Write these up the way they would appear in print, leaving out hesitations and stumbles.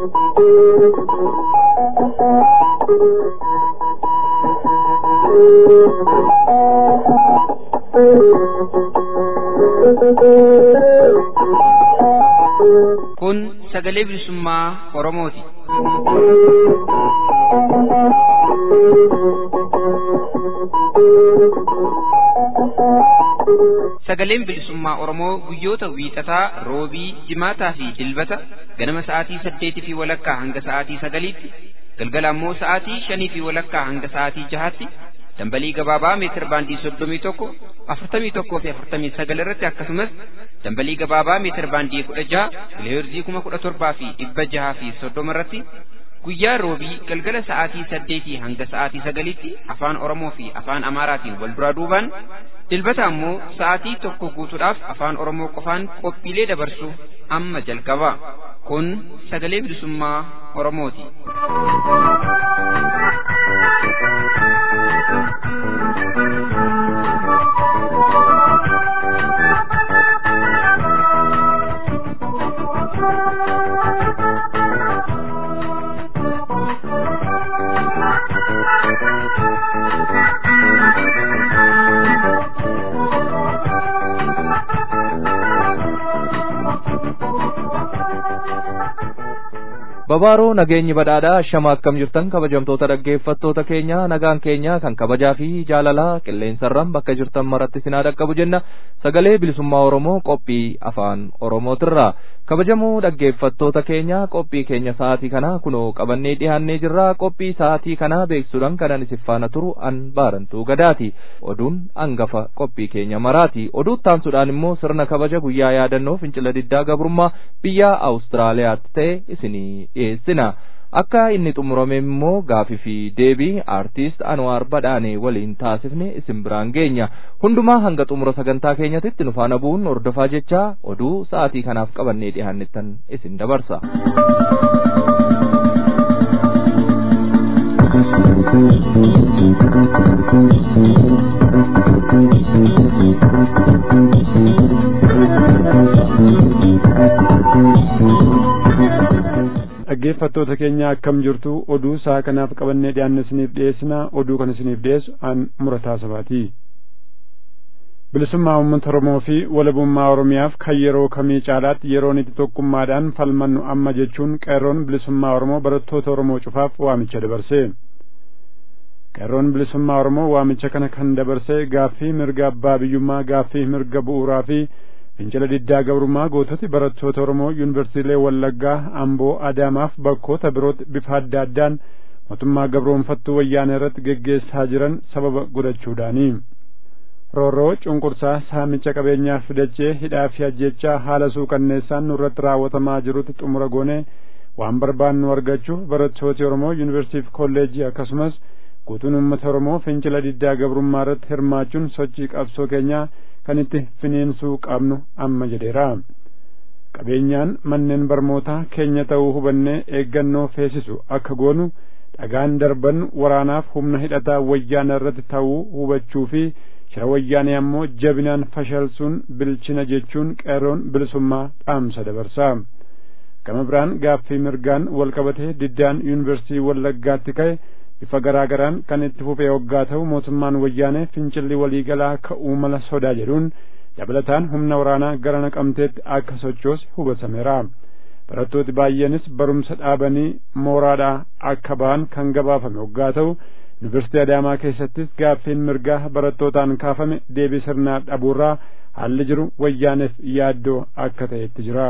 Kun sagalee bilisummaa Oromooti. Sagaleen bilisummaa Oromoo guyyoota wiixataa, roobii, jimaataa fi dilbata ganama sa'aatii 8:00 hanga sa'aatii 9:00, galgala ammoo sa'aatii 5:00 hanga sa'aatii 6:00 dambalii gabaabaa meetir baandii 31, 41 fi 49 irratti akkasumas dambalii gabaabaa meetir baandii 16 kiloheerzii 17,630 irratti guyyaa roobii galgala sa'aatii 8 hanga sa'aatii 9tti afaan Oromoo fi afaan Amaaraatiin wal duraa duubaan dilbata ammoo sa'aatii 1 guutuudhaaf afaan Oromoo qofaan qophiilee dabarsu amma jalqaba. Kun sagalee bilisummaa Oromooti. Babaaroo nageenyi badhaadhaa shama akkam jirtan kabajamtoota dhaggeeffattoota keenya nagaan keenya kan kabajaa fi jaalalaa qilleensarraan bakka jirtan maratti sinaa dhaqqabu jenna sagalee bilisummaa Oromoo qophii afaan Oromootirraa kabajamoo dhaggeeffattoota keenya qophii keenya sa'aatii kana kunoo qabannee dhiyaannee jirra qophii sa'aatii kana beeksuudhaan kanan isif faana turu an baarantuu gadaati oduun angafa qophii keenya maraati oduu taansuudhaan immoo sirna kabaja guyyaa yaadannoo fincila diddaa gabrummaa biyya Awustiraaliyaatti ta'e isinii dhiyeessina akka inni xumurame immoo gaafii fi deebii aartist Anwaar Badhaanee waliin taasifne isin biraan geenya hundumaa hanga xumura sagantaa keenyatti nu faana bu'uun hordofaa jecha oduu sa'aatii kanaaf qabannee dhiyaannettan isin dabarsa. dhaggeeffattoota keenya akkam jirtu oduu saa kanaaf qabannee dhiyaanne isiniif dhiyeessina oduu kan isiniif dhiyeessu an Murataa Sabaati. Bilisummaa uummata Oromoo fi walabummaa Oromiyaaf kan yeroo kamii caalaatti yeroon itti tokkummaadhaan falmannu amma jechuun qeerroon bilisummaa Oromoo barattoota Oromoo cufaaf waamicha dabarse. Qeerroon bilisummaa Oromoo waamicha kana kan dabarse gaaffii mirga abbaa biyyummaa, gaaffii mirga bu'uuraa fi fincila diddaa gabrummaa goototi barattoota Oromoo yuunivarsiitiilee Wallaggaa, Amboo, Adaamaaf bakkoota birootti bifa adda addaan mootummaa gabroonfattuu wayyaanee irratti geggeessaa jiran sababa godhachuudhaani. Roorroo cunqursaa saamicha qabeenyaaf dachee hidhaa fi ajjechaa haala suukanneessaan nurratti raawwatamaa jirutti xumura goone waan barbaannu argachuuf barattooti Oromoo yuunivarsiitiif kolleejjii akkasumas guutuun uummata Oromoo fincila diddaa gabrummaa irratti hirmaachuun sochii qabsoo keenyaa kan itti finiinsuu qabnu amma jedheera. Qabeenyaan manneen barnootaa keenya ta'uu hubannee eeggannoo feesisu akka goonu dhagaan darban waraanaaf humna hidhataa wayyaana irratti ta'uu hubachuu fi shira wayyaanee ammoo jabinaan fashalsuun bilchina jechuun qeerroon bilisummaa dhaamsa dabarsa. Gama biraan gaaffii mirgaan walqabatee diddaan yuunivarsiitii Wallaggaatti ka'e bifa garaagaraan kan itti fufee hoggaa ta'u mootummaan wayyaanee fincilli waliigalaa ka'uu mala sodaa jedhuun dabalataan humna waraanaa gara Naqamteetti akka sochoose hubatameera. Barattooti baay'eenis barumsa dhaabanii mooraadhaa akka ba'an kan gabaafame hoggaa ta'u yuunivarsiitii Adaamaa keessattis gaaffiin mirgaa barattootaan kaafame deebii sirnaa dhabuurraa haalli jiru wayyaaneef yaaddoo akka ta'etti jira.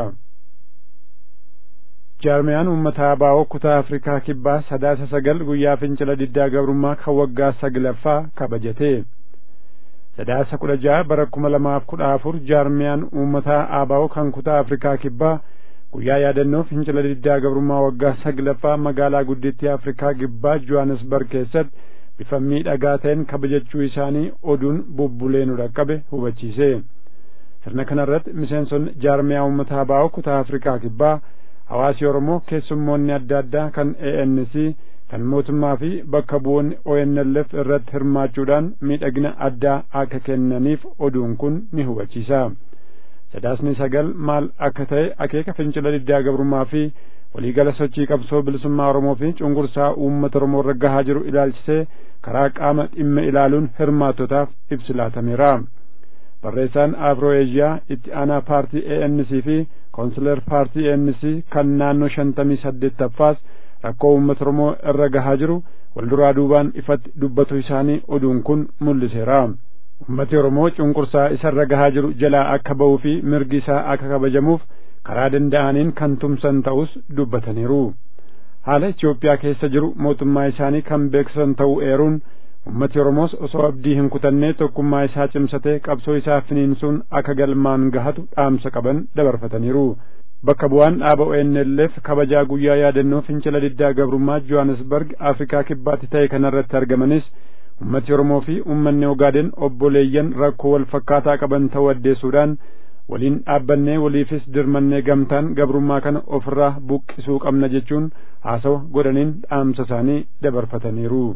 Jaarmiyaan uummataa Abaa'oo kutaa Afrikaa kibbaa 9 guyyaa fincila diddaa gabrummaa kan waggaa 9ffaa kabajate. 16 bara 2014 jaarmiyaan uummataa Abaa'oo kan kutaa Afrikaa kibbaa guyyaa yaadannoo fincila diddaa gabrummaa waggaa 9ffaa magaalaa guddittii Afrikaa kibbaa Johannesburg keessatti bifa miidhagaa ta'een kabajachuu isaanii oduun bubbulee nu dhaqqabe hubachiise. Sirna kanarratti miseensonni jaarmiyaa uummataa Abaa'oo kutaa Afrikaa kibbaa hawaasi Oromoo keessummoonni adda addaa kan ANC kan mootummaa fi bakka bu'oonni ONLF irratti hirmaachuudhaan miidhagina addaa akka kennaniif oduun kun ni hubachiisa. 9 maal akka ta'e akeeka fincila diddaa gabrummaa fi waliigala sochii qabsoo bilisummaa Oromoo fi cunqursaa uummata Oromoo irra gahaa jiru ilaalchisee karaa qaama dhimma ilaaluun hirmaattotaaf ibsi laatameera. Barreessaan Afro Eeziyaa itti aanaa paartii ANC fi koonsileer paartii ANC kan naannoo 58ffaas rakkoo uummata Oromoo irra gahaa jiru walduraa duubaan ifatti dubbatu isaanii oduun kun mul'iseera. Uummati Oromoo cunqursaa isarra gahaa jiru jalaa akka ba'uu fi mirgi isaa akka kabajamuuf karaa danda'aniin kan tumsan ta'us dubbataniiru. Haala Itoophiyaa keessa jiru mootummaa isaanii kan beeksisan ta'uu eeruun ummati Oromoos osoo abdii hin kutannee tokkummaa isaa cimsatee qabsoo isaa finiinsuun akka galmaan gahatu dhaamsa qaban dabarfataniiru. Bakka bu'aan dhaaba ONLF kabajaa guyyaa yaadannoo fincila diddaa gabrummaa Johannesburg Afrikaa kibbaatti ta'e kanarratti argamanis ummati Oromoo fi ummanni Ogaaden obboleeyyan rakkoo wal fakkaataa qaban ta'uu addeessuudhaan waliin dhaabbannee waliifis dirmannee gamtaan gabrummaa kana ofirraa buqqisuu qabna jechuun haasawa godhaniin dhaamsa isaanii dabarfataniiru.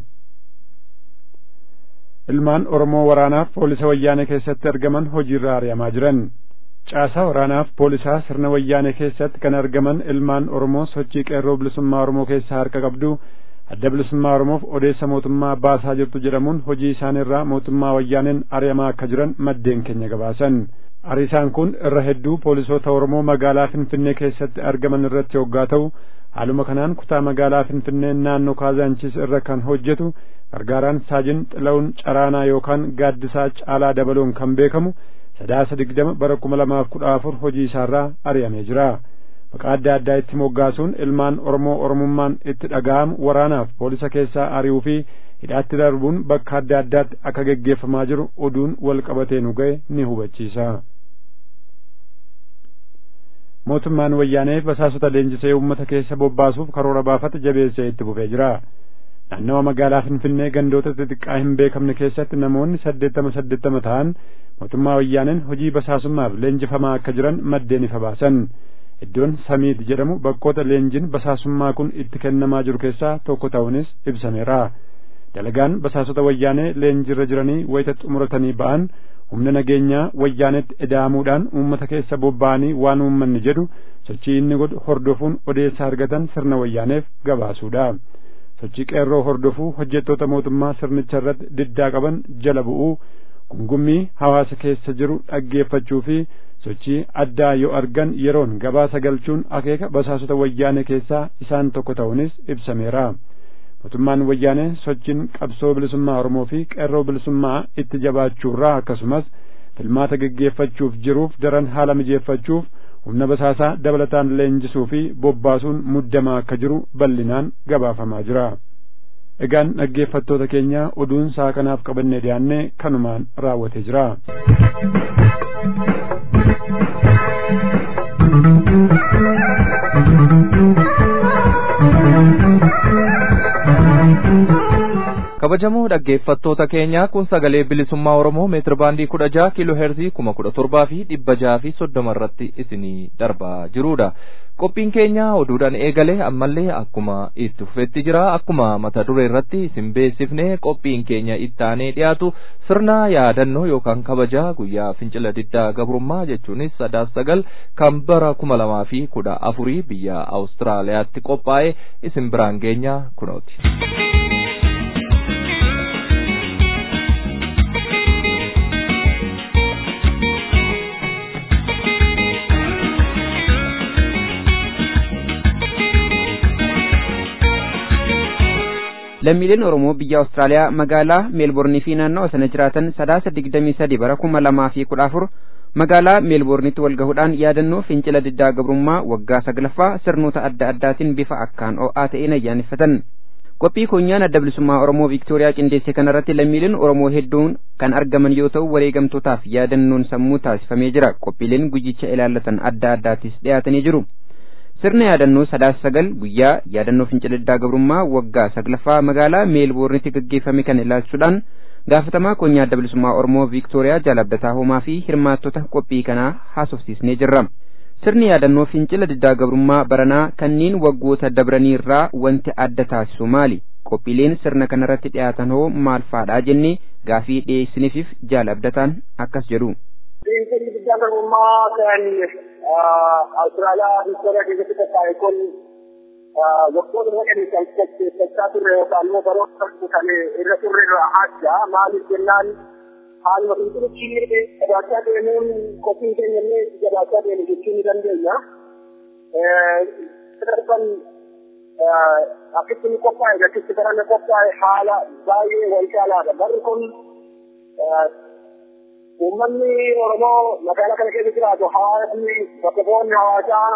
Ilmaan Oromoo waraanaaf poolisa wayyaanee keessatti argaman hojiirra ari'amaa jiran. Caasaa waraanaaf poolisaa sirna wayyaanee keessatti kan argaman ilmaan Oromoo sochii qeerroo bilisummaa Oromoo keessaa harka qabdu adda bilisummaa Oromoof odeessa mootummaa baasaa jirtu jedhamuun hojii isaaniirraa mootummaa wayyaaneen ari'amaa akka jiran maddeen keenya gabaasan. Ariisaan kun irra hedduu poolisoota Oromoo magaalaa Finfinnee keessatti argaman irratti hoggaa ta'u haaluma kanaan kutaa magaalaa Finfinnee naannoo Kaazaanchis irra kan hojjetu gargaaraan saajin Xilawun Caraanaa yookaan Gaaddisaa Caalaa Dabaloon kan beekamu 20 bara 2014 hojii isaarraa ari'amee jira. Maqaa adda addaa itti moggaasuun ilmaan Oromoo Oromummaan itti dhaga'amu waraanaaf poolisa keessaa ari'uu fi hidhaatti darbuun bakka adda addaatti akka geggeeffamaa jiru oduun wal qabatee nu ga'e ni hubachiisa. Mootummaan wayyaanee basaasota leenjisee uummata keessa bobbaasuuf karoora baafate jabeessee itti fufee jira. Naannawa magaalaa Finfinnee gandoota xixiqqaa hin beekamne keessatti namoonni 80 ta'an mootummaa wayyaaneen hojii basaasummaaf leenjifamaa akka jiran maddeen ifa baasan. Iddoon Samiid jedhamu bakkoota leenjiin basaasummaa kun itti kennamaa jiru keessaa tokko ta'uunis ibsameera. Dalagaan basaasota wayyaanee leenjirra jiranii wayita xumuratanii ba'an humna nageenyaa wayyaanetti eda'amuudhaan uummata keessa bobba'anii waan uummanni jedhu sochii inni godhu hordofuun odeessa argatan sirna wayyaaneef gabaasuudha. Sochii qeerroo hordofuu hojjettoota mootummaa sirnicha irratti diddaa qaban jala bu'uu gungummii hawaasa keessa jiru dhaggeeffachuu fi sochii addaa yoo argan yeroon gabaasa galchuun akeeka basaasota wayyaanee keessaa isaan tokko ta'uunis ibsameera. Mootummaan wayyaanee sochiin qabsoo bilisummaa Oromoo fi qeerroo bilisummaa itti jabaachuurraa akkasumas filmaata geggeeffachuuf jiruuf daran haala mijeeffachuuf humna basaasaa dabalataan leenjisuu fi bobbaasuun muddamaa akka jiru bal'inaan gabaafamaa jira. Egaan dhaggeeffattoota keenya oduun saa kanaaf qabannee dhiyaannee kanumaan raawwatee jira. Kabajamoo dhaggeeffattoota keenya kun sagalee bilisummaa Oromoo meetira baandii 16 kiiloo heerzii 17,630 irratti isinii darbaa jirudha. Qophiin keenya oduudhaan eegale ammallee akkuma itti fufetti jira. Akkuma mata duree irratti isin beeksifne qophiin keenya ittaanee dhiyaatu sirna yaadannoo yookaan kabaja guyyaa fincila diddaa gabrummaa jechuunis 9 kan bara 2014 biyya Awustiraaliyaatti qophaa'e isin biraan geenya kunooti. lammiileen Oromoo biyya Awustiraaliyaa magaalaa Meelboornii fi naannoo sana jiraatan 23 bara 2014 magaalaa Meelboorniitti wal gahuudhaan yaadannoo fincila diddaa gabrummaa waggaa 9ffaa sirnoota adda addaatiin bifa akkaan ho'aa ta'een ayyaaneffatan. Qophii koonyaan adda bilisummaa Oromoo Viiktooriyaa qindeesse kanarratti lammiileen Oromoo hedduun kan argaman yoo ta'u wareegamtootaaf yaadannoon sammuu taasifamee jira. Qophiileen guyyicha ilaallatan adda addaatis dhiyaatanii jiru. Sirna yaadannoo 9 guyyaa yaadannoo fincila diddaa gabrummaa waggaa 9ffaa magaalaa Meelboorniitti gaggeeffame kan ilaalchuudhaan gaafatamaa koonyaa adda bilisummaa Oromoo Viiktooriyaa Jaalabdataa Homaa fi hirmaattota qophii kanaa haasofsiisnee jirra. Sirni yaadannoo fincila diddaa gabrummaa baranaa kanneen waggoota dabranii irraa wanti adda taasisu maali? Qophiileen sirna kanarratti dhiyaatan hoo maal faadhaa jennee gaafii dhiyeessiniif Jaalabdataan akkas jedhu. Fincilli diddaa gabrummaa kan Awustiraaliyaa Viiktooriyaa keessatti qophaa'e kun waggoota baay'ee keessatti turre yookaan immoo baroota kan irra turre irraa adda maaliif jennaan haaluma qulqulluutti jabaachaa deemuun qophii keenya illee jabaachaa deemu jechuu ni dandeenya. Darban akkatti qophaa'e gachitti barame qophaa'e haala baay'ee wal caalaadha. Barri kun uummanni Oromoo magaalaa kana keessa jiraatu hawaasni bakka bu'oonni hawaasaa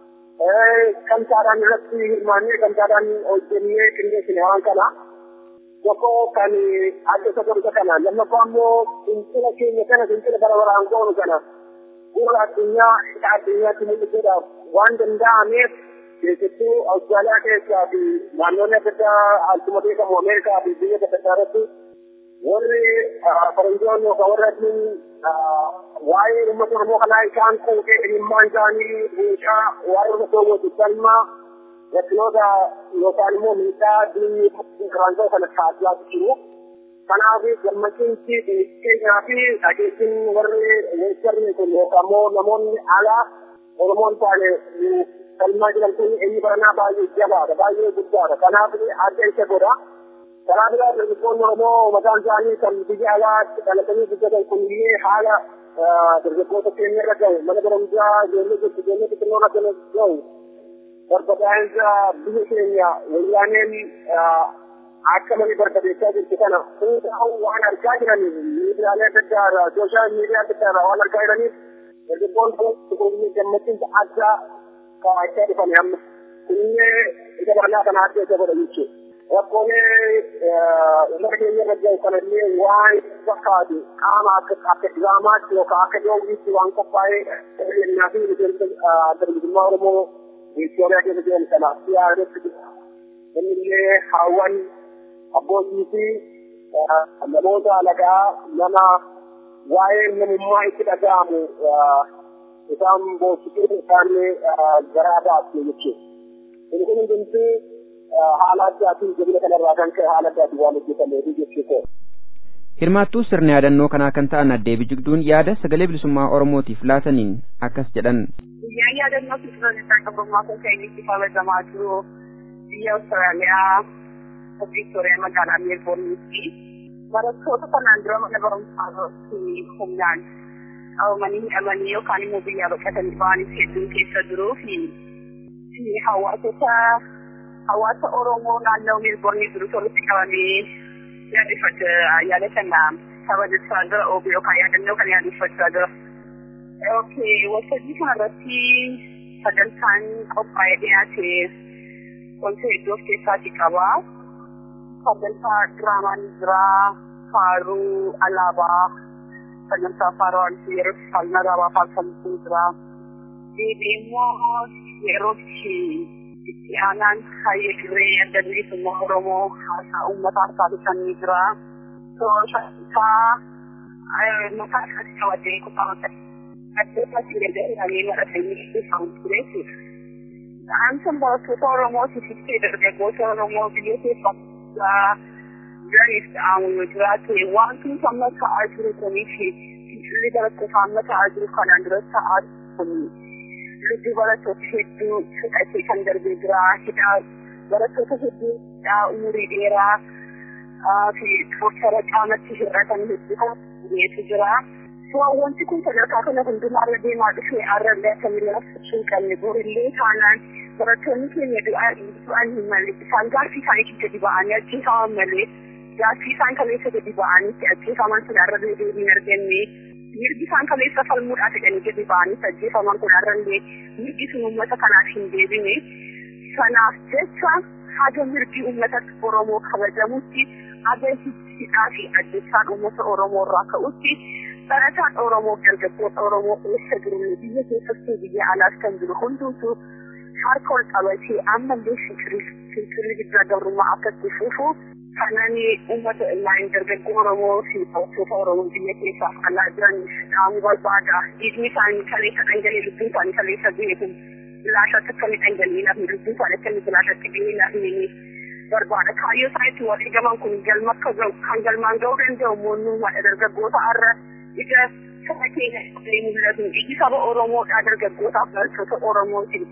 gamtaadhaan irratti hirmaannee gamtaadhaan hojjennee qindeessine waan kana tokko kan adda isa godhu kana lammaffaa immoo fincila keenya kana fincila bara baraan goonu kana gurra addunyaa hidha addunyaatti mul'isuudhaaf waan danda'ameef keessattuu Awustiraaliyaa keessaa fi naannoonni adda addaa altuma beekamu Ameerikaa fi biyya adda addaa irratti warri faranjoonni yookaan warri addiin waa'ee uummata Oromoo kanaa isaan quuqee dhimmaan isaanii buucaa waa'ee uummata Oromoo salmaa rakkinoota yookaan immoo miidhaa diinii kiraansaa kana taasisaa jiru. Kanaaf gammachiinsi keenyaa fi dhageettiin warri weessarni kun yookaan immoo namoonni alaa Oromoon taane salmaa jiran kun eenyu baranaa baay'ee jabaadha baay'ee guddaadha. Kanaaf adda isa godha. Karaa biraa dargaggoonni Oromoo mataan isaanii kan biyya alaatti dhalatanii guddatan kunillee haala dargaggoota keenya irra gahu mana barumsaa ijoollee xixiqqoo irra gahu barbadaa'insa biyya keenya wayyaaneen akka malee barbadeessaa jirtu kana hundaa'u waan argaa jiraniif miidiyaalee adda addaa irraa sooshaal miidiyaa adda addaa irraa waan argaa jiraniif dargaggoonni kun gammachiinsa addaa kaa'achaa dhufan amma kunillee isa barnaa kana adda isa godha jechuudha. Rakkoolee uummata keenya irra gahu kanallee waan fakkaatu qaama akka dibaamaatti yookaan akka dhoowwiitti waan qophaa'ee keenyaa fi dargaggummaa Oromoo Itoophiyaa keessa jiran kanaaf yaadatti innillee haawwan abbootii fi namoota alagaa nama waa'ee namummaa itti dhaga'amu isaan boossisuu isaan garaa baatu jechuudha. Inni kun hundumtuu haala addaatiin jabina kanarraa kan ka'e haala addaatiin waan hojjetameefi jechuudha. Hirmaattuu sirna yaadannoo kanaa kan ta'an Addee Bijigduun yaada sagalee bilisummaa Oromootiif laataniin akkas jedhan. Guyyaan yaadannoo Firoonistaan Qabummaa kun kan inni kabajamaa jiru biyya Awustiraaliyaa Viktooriyaa magaalaa Meelboorniitti. Barattoota kanaan dura mana barumsaa irratti humnaan qabamanii hidhamanii yookaan immoo biyyaa baqatanii ba'anis hedduun keessa jiruu fi hawaasa Oromoo naannoo Meelboornii jiru walitti qabamee yaada kana kabajachaa jira yookaan yaadannoo kana yaadeffachaa jira. Waltajjii kanarratti sagantaan qophaa'ee dhiyaate wanta hedduu of keessaatii qaba. Sagantaa diraamaan jira, faaruu alaabaa, sagantaa faaruu yeroo faalna alaabaa faalfamtuu jira. Deebii immoo yerootti itti aanaan hayyee dirree adda bilisummaa Oromoo haasaa uummataa taasisanii jira. Sagantaa mataa isaatti qabatee qophaa'ate. Addeessa sibiilaa maratanii isaan tureessudha. Dhaamsan barattoota Oromootii fi dargaggoota Oromoo biyya keessaa jiraniif dhaamu yoo jiraate wanti amma ta'aa jiru kunii fi fincilli barattoota amma ta'aa jiru kanaan dura ta'aa kuni lubbi barattoota hedduu fudhatee kan darbee jira. Hidhaa barattoota hedduu umurii dheeraa fi tortora qaamatti hir'atan hedduu kan jira. Wanti kun sadarkaa kana hundumaarra deemaa dhufee arrallee akkamii hin qabne borillee taanaan barattoonni keenya du'an hin malle isaan gaaffii isaanii gadi ba'anii ajjeefaman malee gaaffii isaan kaleessa gadi ba'anii ajjeefaman sun arrallee deebii hin arganne mirgi isaan kaleessa falmuudhaaf jedhanii gadi ba'anii ajjeefaman kun arrallee mirgi sun uummata kanaaf hin deebine sanaaf jecha haga mirgi uummata Oromoo kabajamutti haga hidhaa fi ajjeechaan uummata Oromoo irraa ka'utti barataan Oromoo dargaggoota Oromoo eessa jiru biyya keessatti biyya alaas kan jiru hundumtuu harka ol qabatee ammallee fincilli guddaa gabrummaa akkatti fufu kanani uummata ilmaan dargaggoo Oromoo fi barattoota Oromoo biyya keessaaf alaa jiraniif dhaamuu barbaada. Dhiigni isaanii kaleessa dhangalee lubbuun isaanii kaleessa beeku bilaashatti akkamii dhangala'inaaf lubbuun isaanii akkamii bilaashatti beeknaaf barbaada. Kaayyoo isaaniitti walii gaban kun galma akka ga'u kan galmaan ga'uu danda'u moonnummaadha dargaggoota har'a ija saba keenya illee mul'atu iji saba Oromoodhaa dargaggootaaf barattoota Oromootiin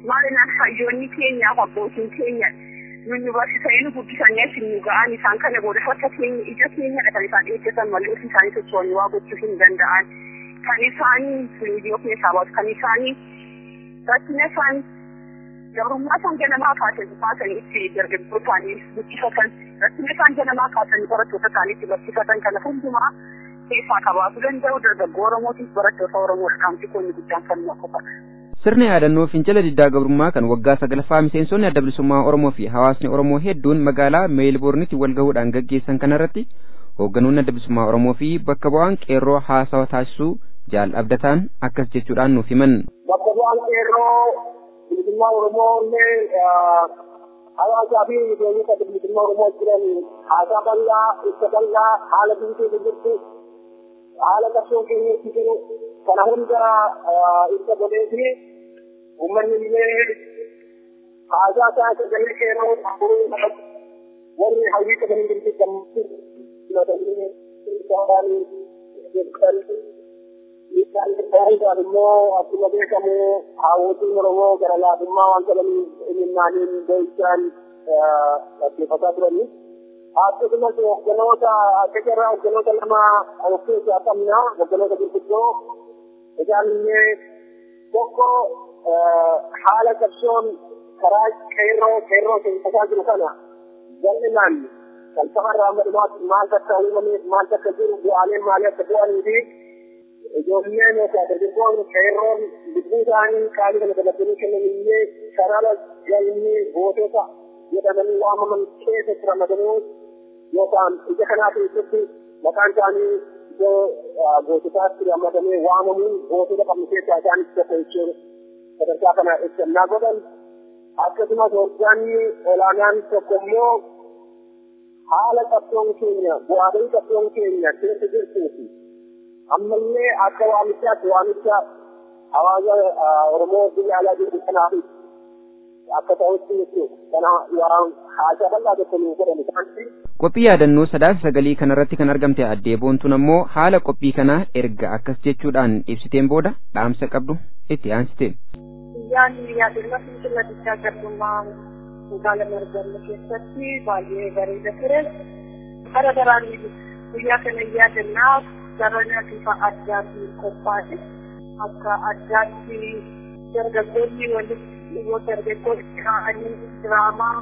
maalinaan hayyoonni keenyaaf abbootiin keenya nu barsiisanii nu guddisanii asin nu ga'an isaan kana booda harka keenya ija keenyadha kan isaan eeggatan malee ofii isaanii socho'anii waa gochuu hin danda'an kan isaanii viidiyoo keessaa baatu kan isaanii rakkina isaan gabrummaa isaan ganamaa kaasanii itti dargaggootaanii guddifatan rakkina isaan ganamaa kaasanii barattoota isaanii itti barsiifatan kana hundumaa keessaa qabaatu danda'u dargaggoo Oromootiif barattoota Oromoodha qaamti koonni guddaan kan mokkofadha. Sirna yaadannoo fincila diddaa gabrummaa kan waggaa 9ffaa miseensonni adda bilisummaa Oromoo fi hawaasni Oromoo hedduun magaalaa Meelboornitti wal gahuudhaan gaggeessan kanarratti hoogganoonni adda bilisummaa Oromoo fi bakka bu'aan qeerroo haasawa taasisuu Jaal Abdataan akkas jechuudhaan nuuf himan. Bakka bu'aan qeerroo bilisummaa Oromoo illee hawaasaa fi biyyoota adda bilisummaa Oromoo jiran haasaa bal'aa ibsa bal'aa haala biyyi jirtu haala qabsoo keenyatti jiru kana hunda ibsa godhee fi uummanni illee haasaa isaa sagalee qeerroo warri hawwii qabanii jirti gammachuu isaan immoo akkuma beekamu hawwootiin Oromoo gara laafummaa waan qabaniif imimmaaniin boo'ichaan dhaggeeffataa turanii. Akkasumas hogganoota akka jarraa hogganoota lama of keessaa qabna hogganoota gurguddoo isaan illee tokko haala qabsoon karaa qeerroo seensisaa jiru kana bal'inaan falsafarraa maal akka uumameef maal akka jiru bu'aaleen maalii akka bu'anii fi ijoolleen dargaggoon qeerroon lubbuu isaanii qaalii kana dabalatanii kennan illee sarara galmii gootota jedhamanii waamaman keessatti ramadamuu yookaan ija kanaa keessatti maqaan isaanii iddoo goototaatti ramadamee waamamuun gootota qabnu keessaa isaanis tokko jechuudha. Sadarkaa kana ibsannaa godhan akkasumas hoogganni olaanaan tokko immoo haala qabsoon keenya bu'aalee qabsoon keenya keessa jirtuufi ammallee akka waamicha hawaasa Oromoo biyya alaa jiru kanaaf akka ta'utti jechuudha. Kana waan haasaa bal'aa tokko nuuf godhan isaanitti. Qophii yaadannoo 9 kanarratti kan argamte addee Boontuun ammoo haala qophii kanaa erga akkas jechuudhaan ibsiteen booda dhaamsa qabdu itti aansiteen. Yaadannoo fincila diddaa gabrummaa magaalaa Meelboorn keessatti baay'ee bareeda ture. Bara daraan guyyaa kana yaadannaaf sarara bifa addaatiin qophaa'e akka addaatti dargaggoonni dargaggoonni ka'anii diraamaa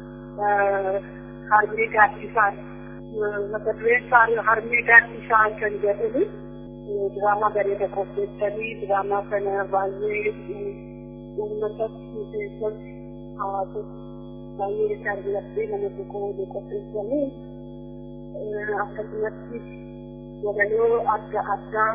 harmee gaaddisaan mata dureen isaa harmee gaaddisaan kan jedhani diraamaa bareeda qopheessanii diraamaa kana baay'ee uummatatti keessatti hawaasatti baay'ee jaallattee nama tokko qopheessanii akkasumatti walaloo adda addaa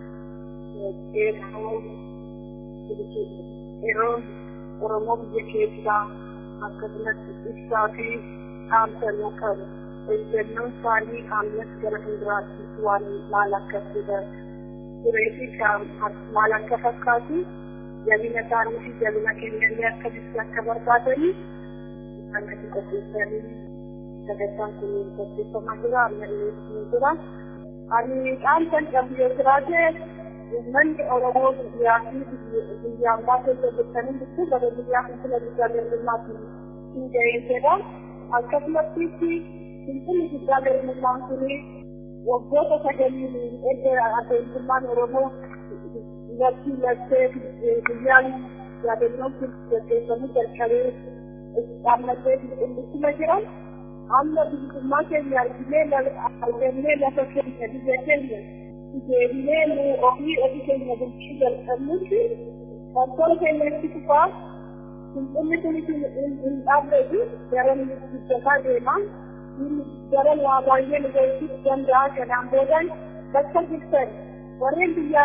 yeroo Oromoo biyya keessaa akkasumatti ibsaa fi dhaamsanuu qabu. Ejjennoon isaanii ammas gara fuulduraatti waan maal akka turee fi maal akka fakkaatu jabina isaanii fi jabina keenyallee akkamitti akka barbaadanii akkatti qopheessanii sagantaan kun qopheeffamaa jira ammallee ni jira. Ani dhaamsan qabu yoo jiraate uummanni Oromoo biyyaa fi biyyaan baasee hojjetanii jirtu gara biyyaa fincila diddaa gabrummaatti hin ga'eessedha. Akkasumatti fincilli diddaa gabrummaan kun waggoota 9 erga adeemsummaan Oromoo latti lattee biyyaan yaadannoon kun gaggeeffamuu jalqabee dhaammatee fincillisuma jiran amma bilisummaa keenya argannee lafa keenya biyya keenya deemnee nu ofii keenya bulchuu jalqabnutti wantoota keenyatti dhufaa fincilli kun hin dhaabbatu garan guddataa deema garan waa baay'ee nu gochuu danda'a kanaan boodan bakka jirtan warreen biyya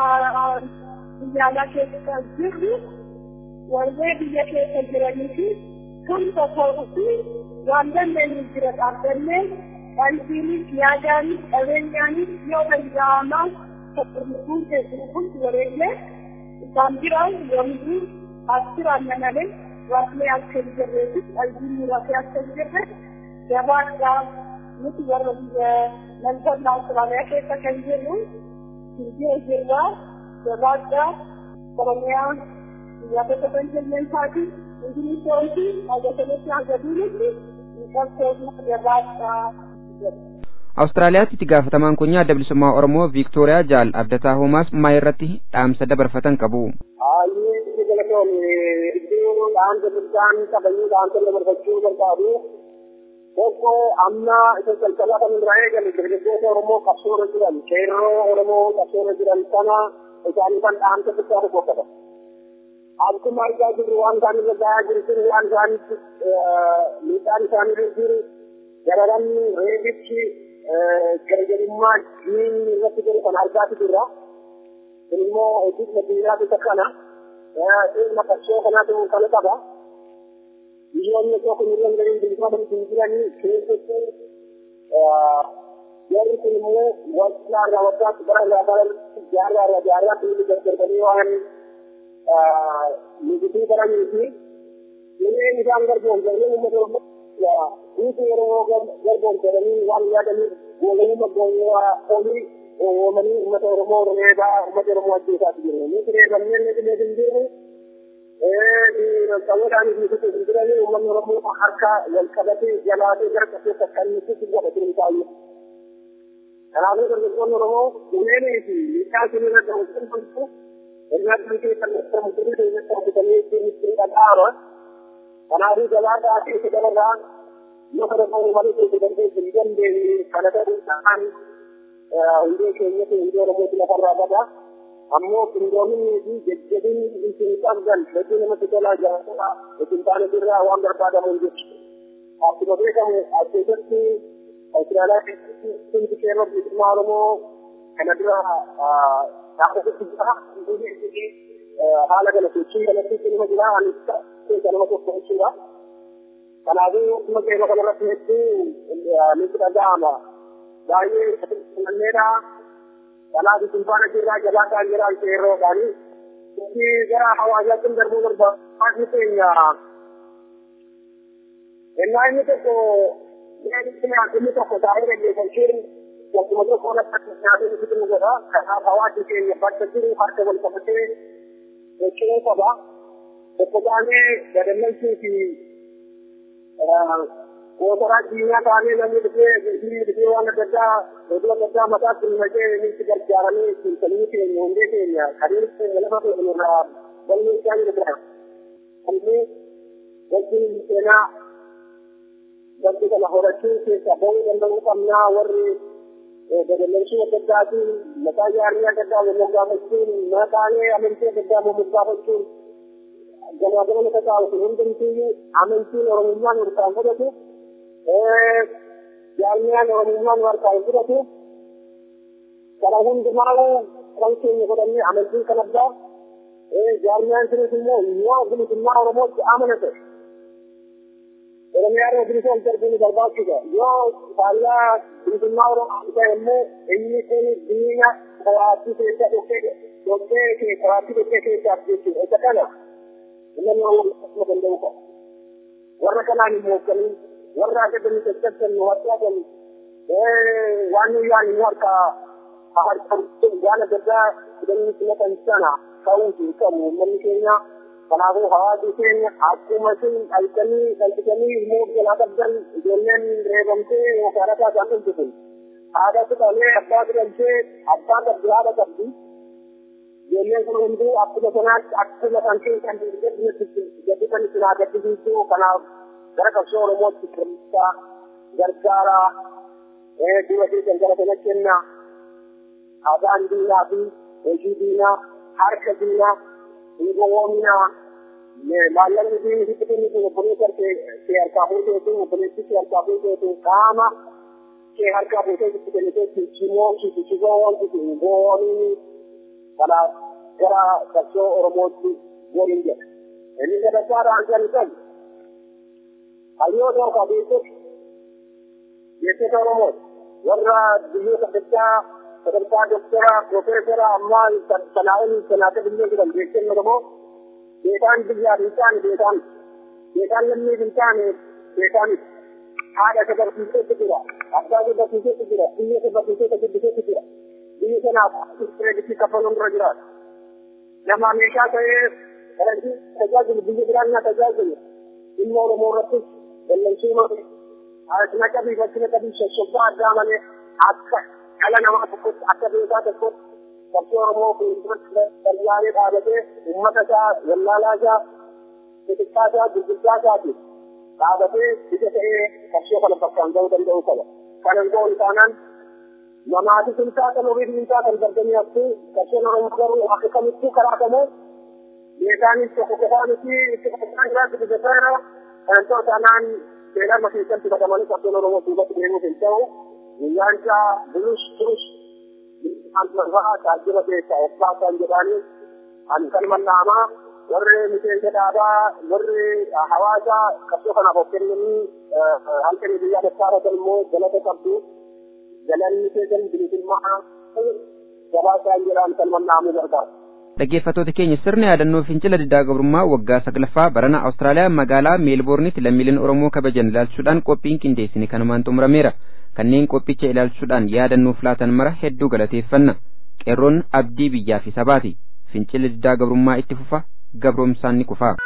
alaa keessa jirru warreen biyya keessa jiranii fi kun tokkotti waan dandeenyu jira dhaabbannee qalbiinis yaadaanis qabeenyaanis yoo danda'amaa sadarkuun keessumaa kun wareeglee isaan biraan yoomuu as jiraanna malee raafnee akka hin jirreefi qalbiin muraasee akka hin jirre gabaadhaa nuti warra biyya Meelboorn Awustiraaliyaa keessa kan jirru biyya jirraa gabaadhaa Oromiyaa Siyaasa taphatan isaati injilii poolisii hojjetanitti hanga duulitti qabsoofna jabaadhaa jedha. Awustiraaliyaatti itti gaafatamaan kunyaa adda bilisummaa Oromoo Viiktooriyaa Jaal Abdataa Hoomaas maayii irratti dhaamsa dabarfatan qabu. Inni galatoon iddoo dhaamsa bulchaan qabanii dhaamsa dabarfachuu barbaadu. Tokko amma isa calqabaa kan irraa eegale dargaggoota Oromoo qabsoo irra jiran qeerroo Oromoo qabsoo irra jiran sana isaanii kan dhaamsa bulchaa tokko qaba. Akkuma argaa jirru waan isaan irra gahaa jiru sun waan isaanitti miidhaan isaanii irra jiru gararamni reebichi gargaarummaa diinni irratti jiru kan argaatu jirra. Kun immoo hojii madiinaa isa kana ilma qabsoo kanaatu kana qaba. Biyyoonni tokko miiliyoon gariin bilisummaa kan jiranii keessatti jarri kun immoo waggaa irraa waggaatti bara irraa bara jaarraa fi gargarbanii waan mijituu baranii fi inneen isaan garboomsanii uummata Oromoo guutuu Oromoo garboomsanii waan yaadaniif goolummaa goolaa olii uumamanii uummata Oromoo reebaa uummata Oromoo ajjeesaatu jiru. Nuti reebamnee illee hin jirru. Sabaadhaan nuti hin jiranii uummanni Oromoo harka wal qabatee jalaatee gara qabsoo kan nuti godha jiru taa'u. Kanaafuu dargaggoonni Oromoo uumeenii fi miidhaa sun irra ta'u kun Irratti kan murtii keessatti argatanii ittiin dhadhaaba. Kanaafuu gabaadhaa keessa dabarraa lafa tokko malee keessa darbee hin dandeenye kana ta'uudhaan hundee keenyatti hundee Oromooti lafarraa bada. Ammoo qindoominii fi jajjabinni isin qabdan hedduu namatti tolaa jiraatudha. Isin taane irraa waan barbaadamu hin jiru. Akkuma beekamu as keessatti Awustiraaliyaa keessatti hundi qeerroo bilisummaa Oromoo kana dura haala kana sochii kanatti ilma jira anis keessa nama tokko jechuudha. Kanaafuu dhimma qeerroo kanarratti hedduu nutti dhaga'ama. Baay'ee manneedha. Kanaaf isin faana jirraa jabaadhaa jira qeerroodhaani. Inni gara hawaasaatti darbuu barbaadni keenya. Ennaa inni tokko inni tokko taa'ee dhaggeeffachuun wagguma tokko nyaatee nuti nu godha. Kanaaf hawaasni keenya bakka jiru harka wal qabatee socho'uu qaba. Tokko taanee gadammalchuu fi gootaraa diinaa taanee namni dhufee waan adda addaa oduu adda addaa mataatti nu naqee nuti gargaaramee sanyii keenya hundee keenya qabeenya keenya lafa keenya irraa balleessaa jiru jira. Kanaafuu wajjin seenaa bakki kana horachuu keessa bahuu danda'uu qabnaa warri gadammalchuu adda addaatiin maqaa jaarii adda addaa wal moggaafachuun maqaalee amantii adda addaa wal moggaafachuun gamaa gama lafa taa'u kun hundumtiyyuu amantiin Oromummaan harkaan fudhatu jaarmiyaan Oromummaan harkaan fudhatu kana hundumaa kan keenya godhannee amantiin kan addaa jaarmiyaan sunis immoo yoo bilisummaa Oromootti amanate Oromiyaa irra bilisaan darbuun barbaachisa. Yoo faallaa bilisummaa Oromoo ta'e immoo inni kun diina karaattii keessa dhokkee karaattii dhokkee keessaaf jechuudha. Isa kana namni Oromoo danda'u qaba. Warra kanaan hin mookkanii warra akka dammi caccabsan nu harkaasan waan nu yaani nu harkaa waan adda addaa fidanii filatan sana ka'uutu qabu uummanni keenya. Kanaafuu hawaasni keenya akkuma isin dhalchitanii ilmoo jalaa qabdan ijoolleen reebamtee yookaan akka isaan dhumtu haadha fudhalee abbaa fudhachee abbaa qabdi haadha qabdi ijoolleen kun hunduu akkuma sanaatti akkuma kan keessan gaddisan isin haa gaddisiisuu kanaaf gara qabsoo Oromootti hirmaachaa gargaaraa dura keessan gara sana kennaa haadhaan diinaa fi hojii diinaa harka diinaa Ingowomina, maallaqni fi hidhatanii kun obboleessa kee harkaa fuutee fi obboleessi kee harkaa fuutee fi qaama kee harkaa fuutee hidhatanii cimoo wanti kun goonii kanaaf gara qabsoo Oromootti waliin jedha. Inni sadaffaadhaan kan ta'u hayyoota harkaa beektota Oromooti warra biyyoota adda sadarkaa doktora profeesara ammaa sanaa'oon biyya jiran beekten Oromoo beekaan biyyaaf hin taane beekaan lammii hin taane beekaanis haadha isa barsiiseetu jira abbaa isa barsiiseetu jira biyya isa barsiiseetu guddiseetu jira biyya sanaaf kireeditii kafaluun dura jiraata nama meeshaa ta'ee kanatti tajaajilu biyya biraannaa tajaajilu dhimma Oromoo irrattis dallansuuma naqabii bakki naqabii sosobbaa addaa malee akka dhala namaa tokkotti akka beekaa tokkotti qabsoo Oromoo fuulduratti gargaaree dhaabatee uummata isaa wallaalaa isaa xixiqqaa isaa gurguddaa isaatiif dhaabatee ija ta'ee qabsoo kana bakkaan ga'uu danda'uu qaba. Kanan ga'uun isaanaan namaati tuntaa kan horii dhiintaa kan darbanii haftuu qabsoon Oromoo garuu akka kamittuu karaa kamuu beekaanis tokko qofaa miti itti qofaan jiraatti bijateera kan ta'u isaanaan seeraan keessatti badamanii qabsoon Oromoo duubatti deemuuf hin ta'u guyyaan isaa bulus turus almarraa taajjiba keessaa of baasan jedhanii ani kan mannaamaa warri miseensa dhaabaa warri hawaasa qabsoo kanaaf of kennanii halkanii biyyaa dattaaratan immoo galata qabdu galanni keessan bilisummaa gabaasaan jedhaan kan mannaamuu barbaada. Dhaggeeffattoota keenya sirna yaadannoo fincila diddaa gabrummaa waggaa 9ffaa barana Awustiraaliyaa magaalaa Meelboornitti lammiileen Oromoo kabajan ilaalchuudhaan qophiin qindeessine kanumaan xumurameera. Kanneen qophicha ilaalchuudhaan yaadannoof laatan mara hedduu galateeffanna. Qeerroon abdii biyyaa fi sabaati. Fincilli diddaa gabrummaa itti fufa, gabroomsaan ni kufa.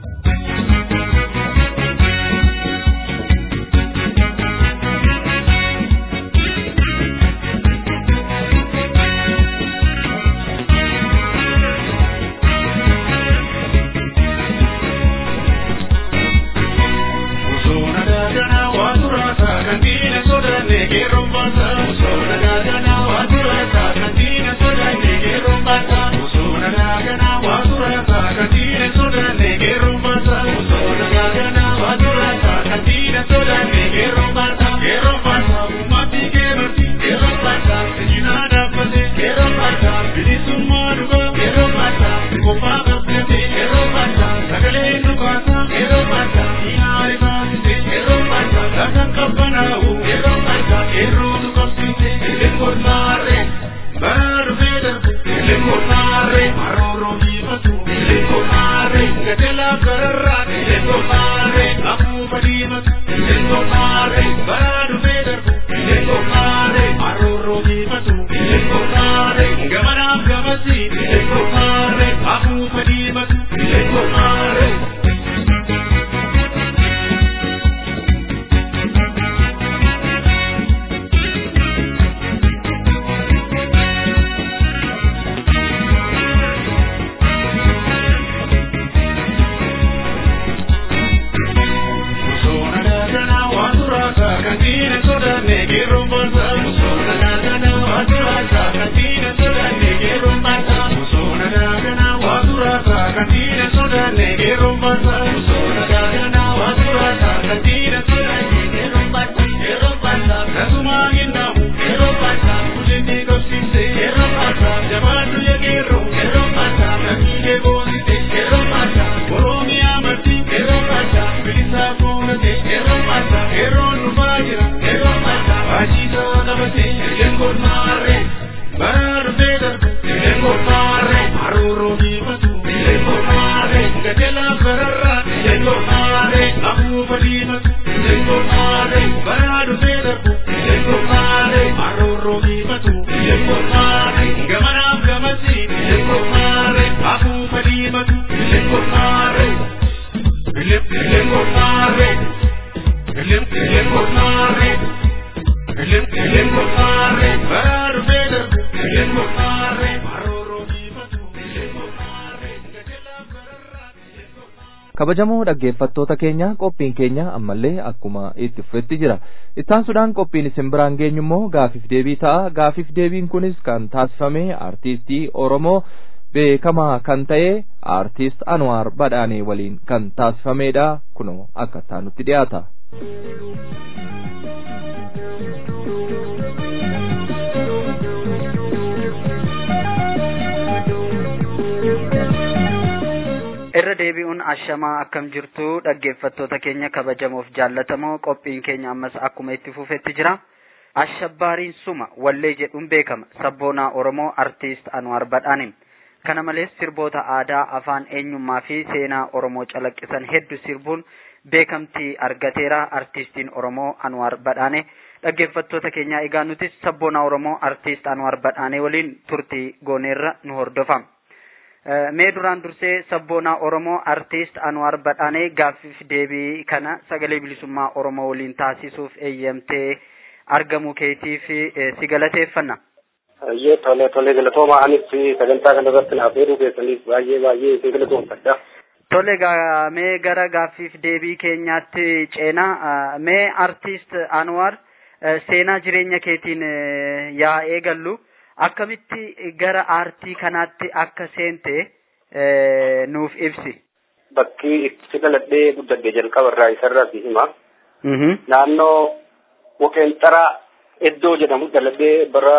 kabajamoo dhaggeeffattoota keenya qophiin keenya ammallee akkuma itti fufetti jira. Ittaansuudhaan qophiin isin biraan geenyu immoo gaafiif deebii ta'a. Gaafiif deebiin kunis kan taasifame artiistii Oromoo beekamaa kan ta'e artiist Anwaar Badhaanee waliin kan taasifamedha. Kunoo akka taanutti dhiyaata. irra deebi'uun ashamaa akkam jirtu dhaggeeffattoota keenya kabajamoof jaallatamoo qophiin keenya ammas akkuma itti fufetti jira. Ashabbaariin suma wallee jedhuun beekama sabboonaa Oromoo artiist Anwaar Badhaanee. Kana malees sirboota aadaa afaan eenyummaa fi seenaa Oromoo calaqqisan hedduu sirbuun beekamtii argateera artiistiin Oromoo Anwaar Badhaanee. Dhaggeeffattoota keenya egaa nutis sabboonaa Oromoo artiist Anwaar Badhaanee waliin turtii gooneerra nu hordofaa. Mee duraan dursee sabboonaa Oromoo artiist Anwaar Badhaanee gaaffiif deebii kana sagalee bilisummaa Oromoo waliin taasisuuf eeyyamtee argamuu keetiif si galateeffanna. Ayyee tole galatooma anis sagantaa kana irratti naaf heeruu keessaniif baay'ee isin galatoomfadha. Tole mee gara gaaffiif deebii keenyaatti ceenaa. Mee artiist Anwaar seenaa jireenya keetiin yaa eegallu. Akkamitti gara aartii kanaatti akka seente nuuf ibsi. Bakki itti dhaladhee guddadhee jalqabarraa isarraa si hima. Naannoo Woqeenxaraa Eddoo jedhamu dhaladhee bara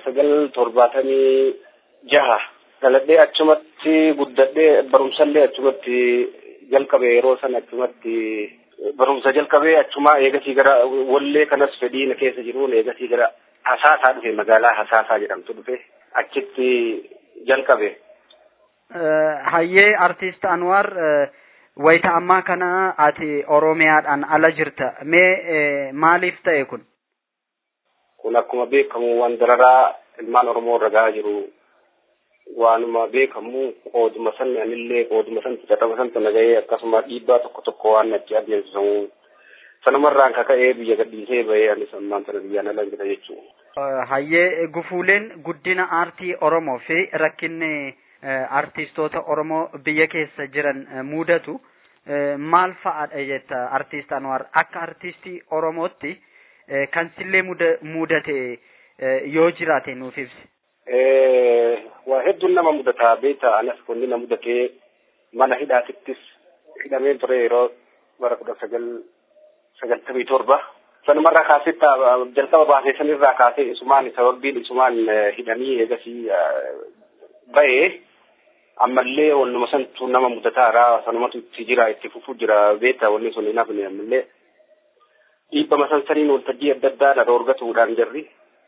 1976 dhaladhee achumatti guddadhee barumsallee achumatti jalqabe yeroo sana achumatti barumsa jalqabee achuma eegasii gara wallee kanas fedhii na keessa jiruun eegasii gara Hasaasaa dhufe magaalaa Hasaasaa jedhamtu dhufe achitti jalqabe. Hayyee artiist Anwaar wayita ammaa kana ati Oromiyaadhaan ala jirta. Mee maaliif ta'e kun? Kun akkuma beekamu waan dararaa ilmaan Oromoo irra gahaa jiru waanuma beekamu qooduma san anillee qooduma san dadhaba san nagahee akkasuma dhiibbaa tokko waan achi adeemsifamu. Sanumarraan kaka'ee biyya gadhiisee bahee anis ammaan sana biyyaan ala jira jechuudha. Hayyee gufuuleen guddina aartii Oromoo fi rakkinni artistoota Oromoo biyya keessa jiran mudatu maal fa'aadha jetta artiist Anwaar? Akka artistii Oromootti kan sillee mudate yoo jiraate nuuf ibsi. Waa hedduun nama mudataa beektaa anas kunni na mudatee mana hidhaatittis hidhamee ture yeroo bara 1997 sanumarraa kaasee jalqaba baasee sanirraa kaasee isumaan sababiin isumaan hidhanii eegasii bahee ammallee wannuma santu nama mudataadha sanumatu itti jira itti fufuu jira beektaa wanni sun hin hafne ammallee dhiibbama sansaniin waltajjii adda addaa dhoorgatuudhaan jirri.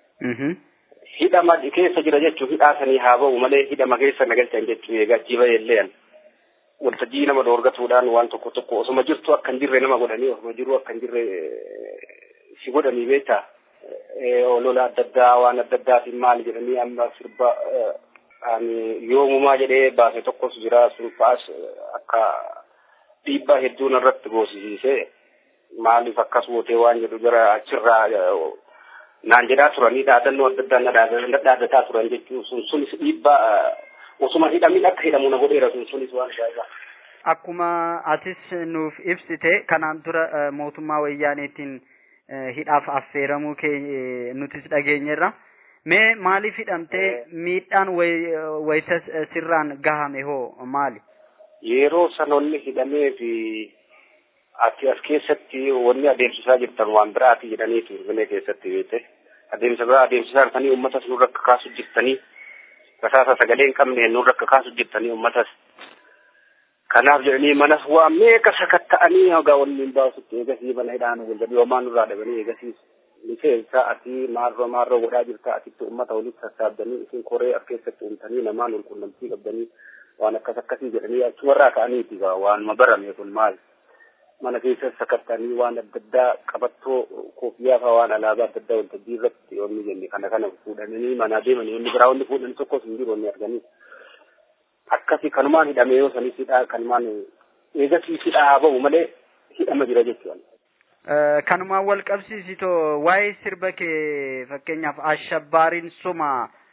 Hidhama keessa jira jechuun hidhaasanii haa ba'u malee hidhama keessa nagalchan jechuun eegaa jiba illee waltajjii nama dhoorgatuudhaan waan tokko osuma jirtu akka hin jirre nama godhanii osuma jiru akka hin jirre si godhanii beektaa olola adda addaa waan adda addaatiin maali jedhanii amma sirba yoomumaa jedhee baase tokkos jira sun fa'aas akka dhiibbaa hedduun irratti goosisiisee maaliif akkas wootee waan jedhu jara achirraa naan jedhaa turanii dhaadannoo adda addaa dhaadataa turan jechuun sunis dhiibbaa osuma hidhamin akka hidhamu na godheera sunis waan shaayisaa. Akkuma atis nuuf ibsite kanaan dura mootummaa wayyaaneetiin hidhaaf affeeramuu kee nutis dhageenyerra. Mee maaliif hidhamtee miidhaan wayisa sirraan gahame hoo maali? Yeroo sanonni hidhamee fi ati as keessatti wanni adeemsisaa jirtan waan biraati jedhaniitu Finfinnee keessatti beekte. Adeemsa biraa adeemsisaa jirtanii uummatas nurra akka kaasu jirtanii rasaasa sagalee hin qabne nurra akka kaasu jirtanii uummatas. Kanaaf jedhanii manas waa meeqa sakatta'anii egaa wanni hin baasutti eegasii mana hidhaan wal homaa nurraa dhabanii eegasii miseensa ati maarroo godhaa jirta atitti uummata walitti sassaabdanii isin koree as keessatti uumtanii namaan wal quunnamtii qabdanii waan akkasii jedhanii achumarraa ka'aniiti waanuma barame kun maali? Mana keessa sakattanii waan adda addaa qabattoo koofiyyaa fa'aa waan alaabaa adda addaa waltajjii irratti yoonni jenne kana fuudhanii mana deemanii wanni biraa wanni fuudhanii tokkos hin jiru wanni arganii. Akkasii kanumaan hidhamee yoo sanis hidhaa kanumaan eegasii hidhaa ba'u malee hidhama jira jechuudha. Kanumaan wal qabsiisitoo waa'ee sirba kee fakkeenyaaf ashabbaariin suma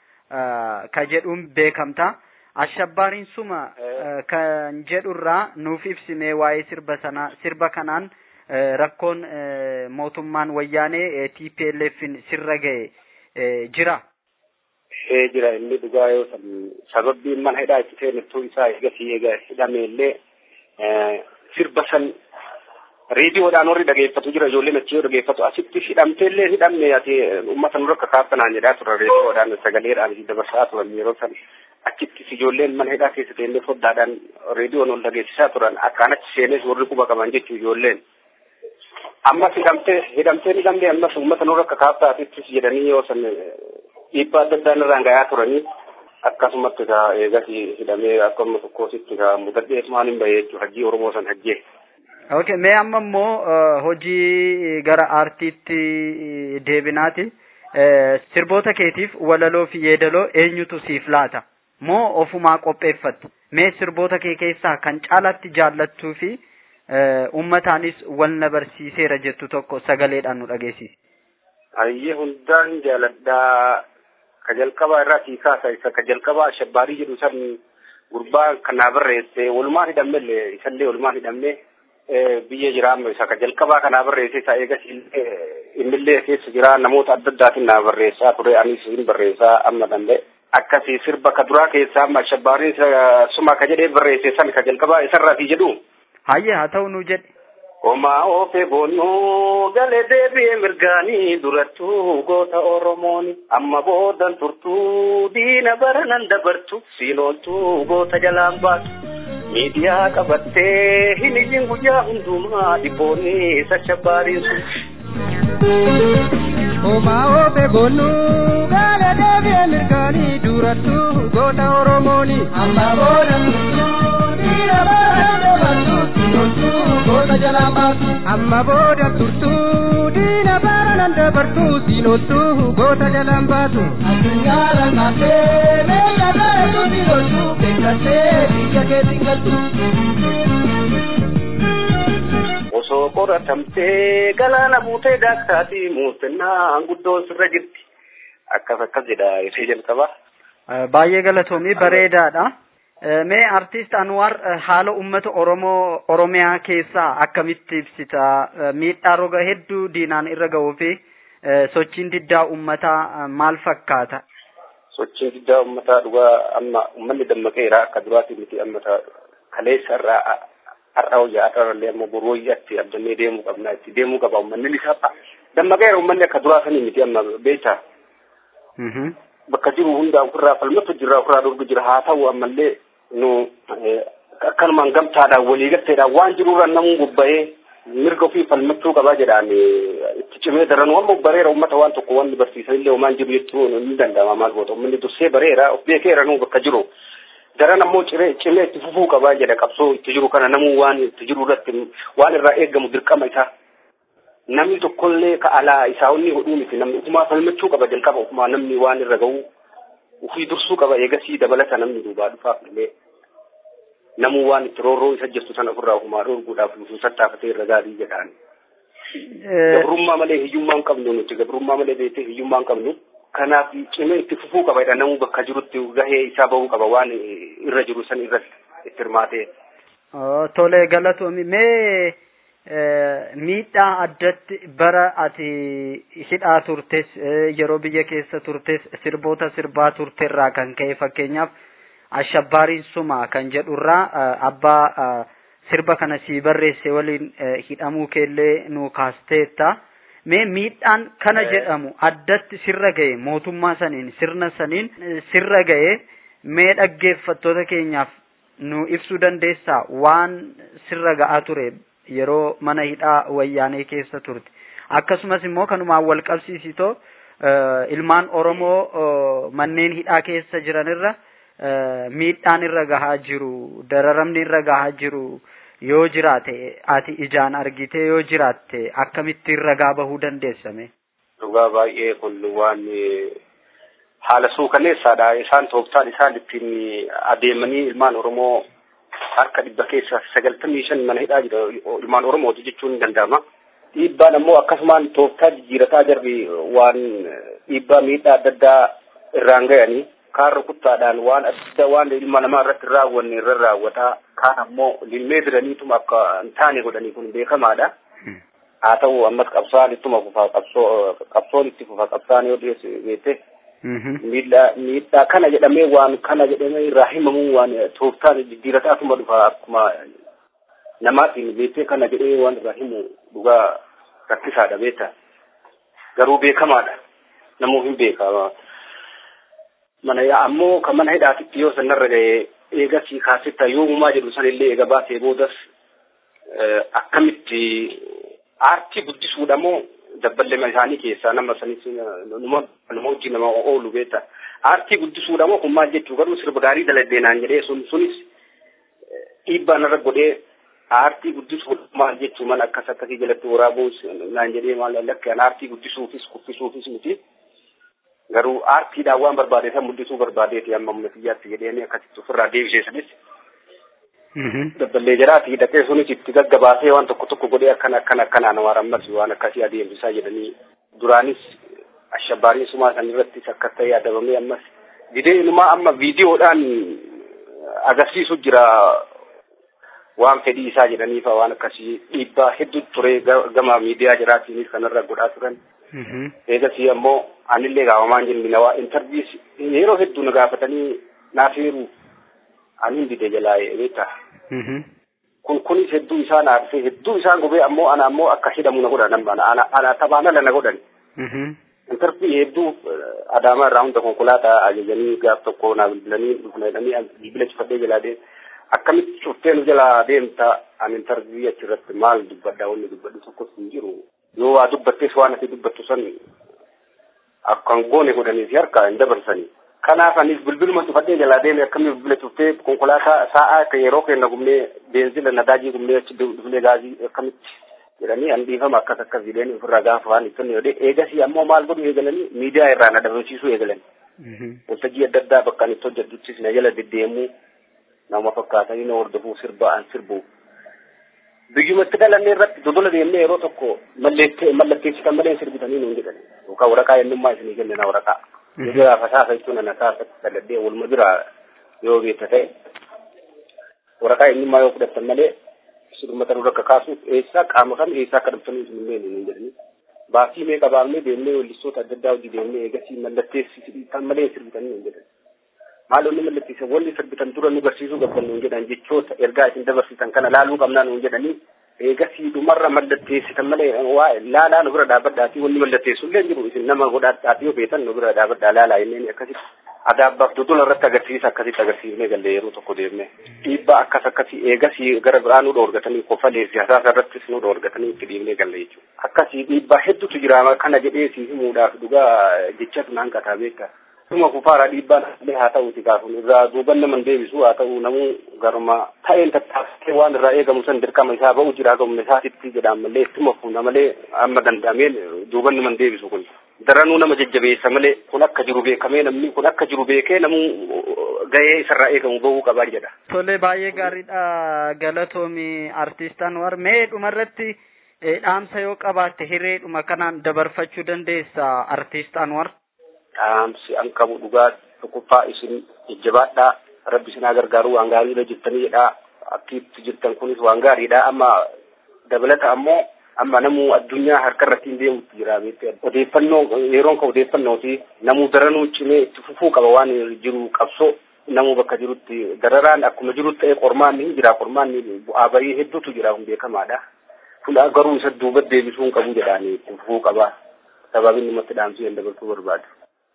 ka jedhuun beekamta. Ashabbaariin suma kan jedhurraa nuuf ibsime waa'ee sirba kanaan rakkoon mootummaan wayyaanee TPLFin sirra ga'e jira. Jira inni dhugaa yoo sababbiin mana hidhaa itti seenettuu isaa eegasii hidhame illee sirba san reediyoodhaan warri dhageeffatu jira ijoolleen achi yoo dhageeffatu asitti hidhamtee illee hidhamne ati uummata nurra akka kaaftanaan jedhaa tura reediyoodhaan sagaleedhaan dabarsaa turan yeroo san achitti ijoolleen mana hidhaa keessa ta'e illee foddaadhaan reediyoon ol dhageessisaa turan akkaan achi seenes warri quba qaban jechuu ijoolleen. Ammas hidhamtee ammas uummata nurra akka kaaftaatittis jedhanii yoo san dhiibbaa adda addaa irraan gahaa turanii akkasumatti eegas hidhamee akkuma tokkositti mudadheetumaan hin bahee jechuudha hajjii Oromoo san hajjee. Okay, mee amma immoo hojii gara aartiitti deebinaati. Sirboota keetiif walaloo fi yeedaloo eenyutu siif laata? moo ofumaa qopheeffatta? Mee sirboota kee keessaa kan caalatti jaallattuu fi ummataanis wal na barsiiseera jettu tokko sagaleedhaan nu dhageessisi. Ayyee hundaan jaaladhaa. Ka jalqabaa irraa kaasa isa ka jalqabaa Ashabbaarii jedhu san gurbaa kanaa barreesse walumaan hidhamnellee isallee walumaan hidhamne biyya jira amma isa ka jalqabaa kanaa barreesse isa eegas innillee keessa jira namoota adda addaatiin naa barreessaa ture anis hin barreessaa amma danda'e akkasii sirba ka duraa keessaa amma Ashabbaarii suma ka jedhee barreesse san ka jalqabaa isarraatii jedhu. Hayyee haa ta'u nu jedhe. Omaa ofe boonuu galee deebi'ee mirgaanii durattuu goota Oromooni amma boodan turtuu diina baranan dabartu siinooltuu goota jalaan baatu miidiyaa qabattee hin ijin guyyaa hundumaa dhiphoonni Ashabbaariin sun. Omaa ofe boonuu galee deebi'ee mirgaanii durattuu goota Oromooni amma boodan turtuu diina baranan dabartu siinooltuu goota jalaan baatu. Amma booda turtuu diina baranan dabartu siinooltuu goota jalaan baatu. Addunyaa kaatee meeshaa garatu siinooltuu beekattee biyya keetiin galtu. Osoo qoratamtee galaana buutee daaktaati muuxannaan guddoon sirra jirti. Akkas jedha ishee jalqabaa. Baay'ee galatoomii bareedaadha. Mee artist Anwar haala ummata Oromiyaa keessaa akkamitti ibsita? Miidhaa roga hedduu diinaan irra ga'uu fi sochiin diddaa ummataa maal fakkaata? Sochiin diddaa ummataa dhugaa amma ummanni dammaqeera akka duraatii miti amma kaleessa irraa har'a hojjaa irrallee amma boroo iyyatti abdannee deemuu qabna itti deemuu qaba ummanni isaa dammaqeera ummanni akka duraa sanii miti amma beektaa. Bakka jiru hundaa ofirraa falmatu jira ofirraa dorgu jira haa ta'u ammallee nu akkanumaan gamtaadhaan waliigalteedhaan waan jiruurra namuun gubba'ee mirga ofii falmachuu qabaa jedhaan itti cimee daranuu amma bareera ummata waan tokko wanni barsiisanillee homaan jiru jechuun ni danda'ama maal goota ummanni dursee bareera of beekeera nuu bakka jiru daran ammoo cimee itti fufuu qabaa jedha qabsoo itti jiru kana namuu waan itti jiru irratti waan irraa eeggamu dirqama isaa namni tokkollee ka alaa isaa onni hodhuu miti namni ufumaa falmachuu qaba jalqaba ufumaa namni waan irra ga'u ufii dursuu qaba eegasii dabalata namni duubaa dhufaaf illee namuu waan itti roorroo isa jirtu sana ofirraa ufumaa roorguudhaaf nufuu sattaafatee irra gaarii jedhaan. Gabrummaa malee hiyyummaa hin qabnu nuti gabrummaa malee beektee hiyyummaa hin qabnu kanaaf cimee itti fufuu qaba jedha namuu bakka jirutti gahee isaa bahuu qaba waan irra jiru san irratti itti hirmaatee. Tole galatoomi mee miidhaa addatti bara ati hidhaa turtes yeroo biyya keessa turtes sirboota sirbaa turterraa kan ka'e fakkeenyaaf Ashabbaariin suma kan jedhurraa abbaa sirba kana sii barreesse waliin hidhamuu keellee nu kaasteetta. Mee miidhaan kana jedhamu addatti sirra ga'e mootummaa saniin sirna saniin sirra ga'e mee dhaggeeffattoota keenyaaf nu ibsuu dandeessaa waan sirra ga'aa ture yeroo mana hidhaa wayyaanee keessa turte akkasumas immoo kanumaan wal qabsiisitoo ilmaan Oromoo manneen hidhaa keessa jiranirra miidhaan irra gahaa jiru dararamni irra gahaa jiru yoo jiraate ati ijaan argite yoo jiraatte akkamitti ragaa bahuu dandeessame? Dhugaa baay'ee kun waan haala suukaneessaadha isaan tooftaan isaan ittiin adeemanii ilmaan Oromoo harka 95 mana hidhaa jira ilmaan Oromooti jechuun ni danda'ama. Dhiibbaan ammoo akkasumaan tooftaa jijjiirataa jirri waan dhiibbaa miidhaa adda addaa irraan ga'anii kaan rukuttaadhaan waan adda waan ilma namaa irratti raawwanne irra raawwataa kaan ammoo lilmee biraniituma akka hin taane godhanii kun beekamaadha. Haa ta'u ammas qabsaan ittuma fufaa qabsoon itti fufaa qabsaan yoo dhiyeessu beekte. Miidhaa kana jedhamee waan kana jedhamee irraa himamuu waan tooftaan jijjiirataatuma dhufa akkuma namaatiin beektee kana jedhee waan irraa himu dhugaa rakkisaadha beekta. Garuu beekamaadha. Namuu hin beekama. Mana ammoo kan mana hidhaatitti yoo sanarra ga'ee eegasii kaasetta yoomumaa jedhu sanillee eega baasee boodas akkamitti aartii guddisuudha moo dabballee isaanii keessaa nama sanis nama wajjin nama oolu beekta. Aartii guddisuudha moo kun maal jechuu garuu sirba gaarii daladdee naan jedhee sunis dhiibbaa narra godhee aartii guddisuudha maal jechuu mana akkasii jalatti waraabuu naan jedhee maal lakkeen aartii guddisuufis kuffisuufis miti. garuu aartiidhaan waan barbaadeetan mul'isuu barbaadeeti amma mafiyyaatti jedhanii akkasitti ofirraa deebiseessanis dabballee jiraati hidhatee sunis itti gaggabaasee waan tokko godhee akkanaan waan ammas waan akkasii adeemsisaa jedhanii duraanis ashabbaariin sumaa san irrattis akka ta'e adabamee ammas didee inumaa amma viidiyoodhaan agarsiisu jira waan fedhii isaa jedhaniif waan akkasii dhiibbaa hedduu ture gama miidiyaa jiraatiinis kanarra godhaa turan. Eegasii ammoo anillee gaafamaan jennee waa intarviis yeroo hedduu na gaafatanii naaf heeru ani didee jalaa'ee beektaa. Kunis hedduu isaan aarsee hedduu isaan gubee ammoo ana ammoo akka hidhamu na godhan ana tabaana na godhan. Intarvii hedduu Adaamaa irraa hunda konkolaataa ajajanii gaaf tokko naa bilbilanii dhufnanii bilbila cufadhee jalaadee akkamitti cuftee nu jalaa deemta ani intarvii achirratti maal dubbadhaa wanni dubbadhu tokkos hin jiru. Yoo waa dubbattees waan ati dubbattu san akkan goone godhanii fi harkaa hin dabarsanii. Kanaaf anis bilbiluma cufadhee jalaa deeme akkamitti bilbila cuftee konkolaataa sa'aa akka yeroo kenna gumnee beenzila nadaajii gumnee achi dhufnee gaazii akkamitti jedhanii andiifama akkas jedhanii ofirraa gaafa waan ittiin jedhee eegasii ammoo maal godhu eegalanii miidiyaa irraa na dabarsiisuu eegalan. Waltajjii adda addaa bakka ani hojjedhuttis na jala deddeemuu nama fakkaatanii na hordofuu sirba'an sirbu. Biyyumatti dhalanne irratti dodola deemnee yeroo tokko mallatteessitan malee sirbitanii nuun jedhan yookaan waraqaa eenyummaa isinii kennina waraqaa. Bira fasaasa jechuun ana taasisa dhaladhee waluma bira yoo beekta ta'e waraqaa eenyummaa yoo fudhattan malee sirmata nurra akka kaasuuf eessaa qaama kam eessaa akka dhabtanii isin hin nuun jedhanii. Baasii meeqa baafnee deemnee weellistoota adda addaa hojii deemnee eegasii mallatteessitan malee sirbitanii nuun jedhan. Maal onni mallatteessan wanni sirbitan dura nu barsiisuu qabdan nuun jedhan jechoota ergaa isin dabarsitan kana laaluu qabnaa nuun jedhanii eegasii dhumarra mallatteessitan malee waa laalaa nu bira dhaabbadhaatii wanni mallatteessu illee jiru isin nama godhaadhaatii yoo beetan nu bira dhaabbadhaa laalaa inneen akkasitti adaabbaaf dodola irratti akkasitti agarsiifnee galle yeroo tokko deemne dhiibbaa akkasii eegasii gara biraa nu dhoorgatanii kofalee siyaasaa irrattis nu dhoorgatanii itti dhiibnee galle jechuudha. Akkasii dhiibbaa hedduutu jira kana jedhee si himuudhaaf dhugaa jechatu naan qataa beekta. Suma kufaara dhiibbaan illee haa ta'uuti gaafun irraa duuban naman deebisu haa ta'u namuu garuma ta'een tattaafee waan irraa eegamu san dirqama isaa ba'u jira gamne isaatitti jedhaan malee ittuma fuuna malee amma danda'ameen duuban naman deebisu kun daranuu nama jajjabeessa malee kun akka jiru beekamee namni kun akka jiru beekee namuu gahee isarraa eegamu ba'uu qabaa jedha. Tole baay'ee gaariidha galatoomi artistaan war mee dhumarratti dhaamsa yoo qabaatte hireedhuma kanaan dabarfachuu dandeessa artistaan war. Dhaamsi an qabu dhugaa tokkoffaa isin jajjabaadhaa rabbi isin gargaaru waan gaariidha jettanii jedhaa akkiitti jirtan kunis waan gaariidha amma dabalata ammoo amma namuu addunyaa harka irratti hin deemutti jira beektee odeeffannoo yeroon ka odeeffannooti namuu daranuu cimee itti fufuu qaba waan jiru qabsoo namuu bakka jirutti dararaan akkuma jirutti ta'e qormaanni hin jira qormaanni bu'aa barii hedduutu jira kun beekamaadha kun garuu isa duuba deebisuu hin qabu jedhaanii itti fufuu qaba sababiin namatti dhaamsuu hin dabaltuu barbaadu.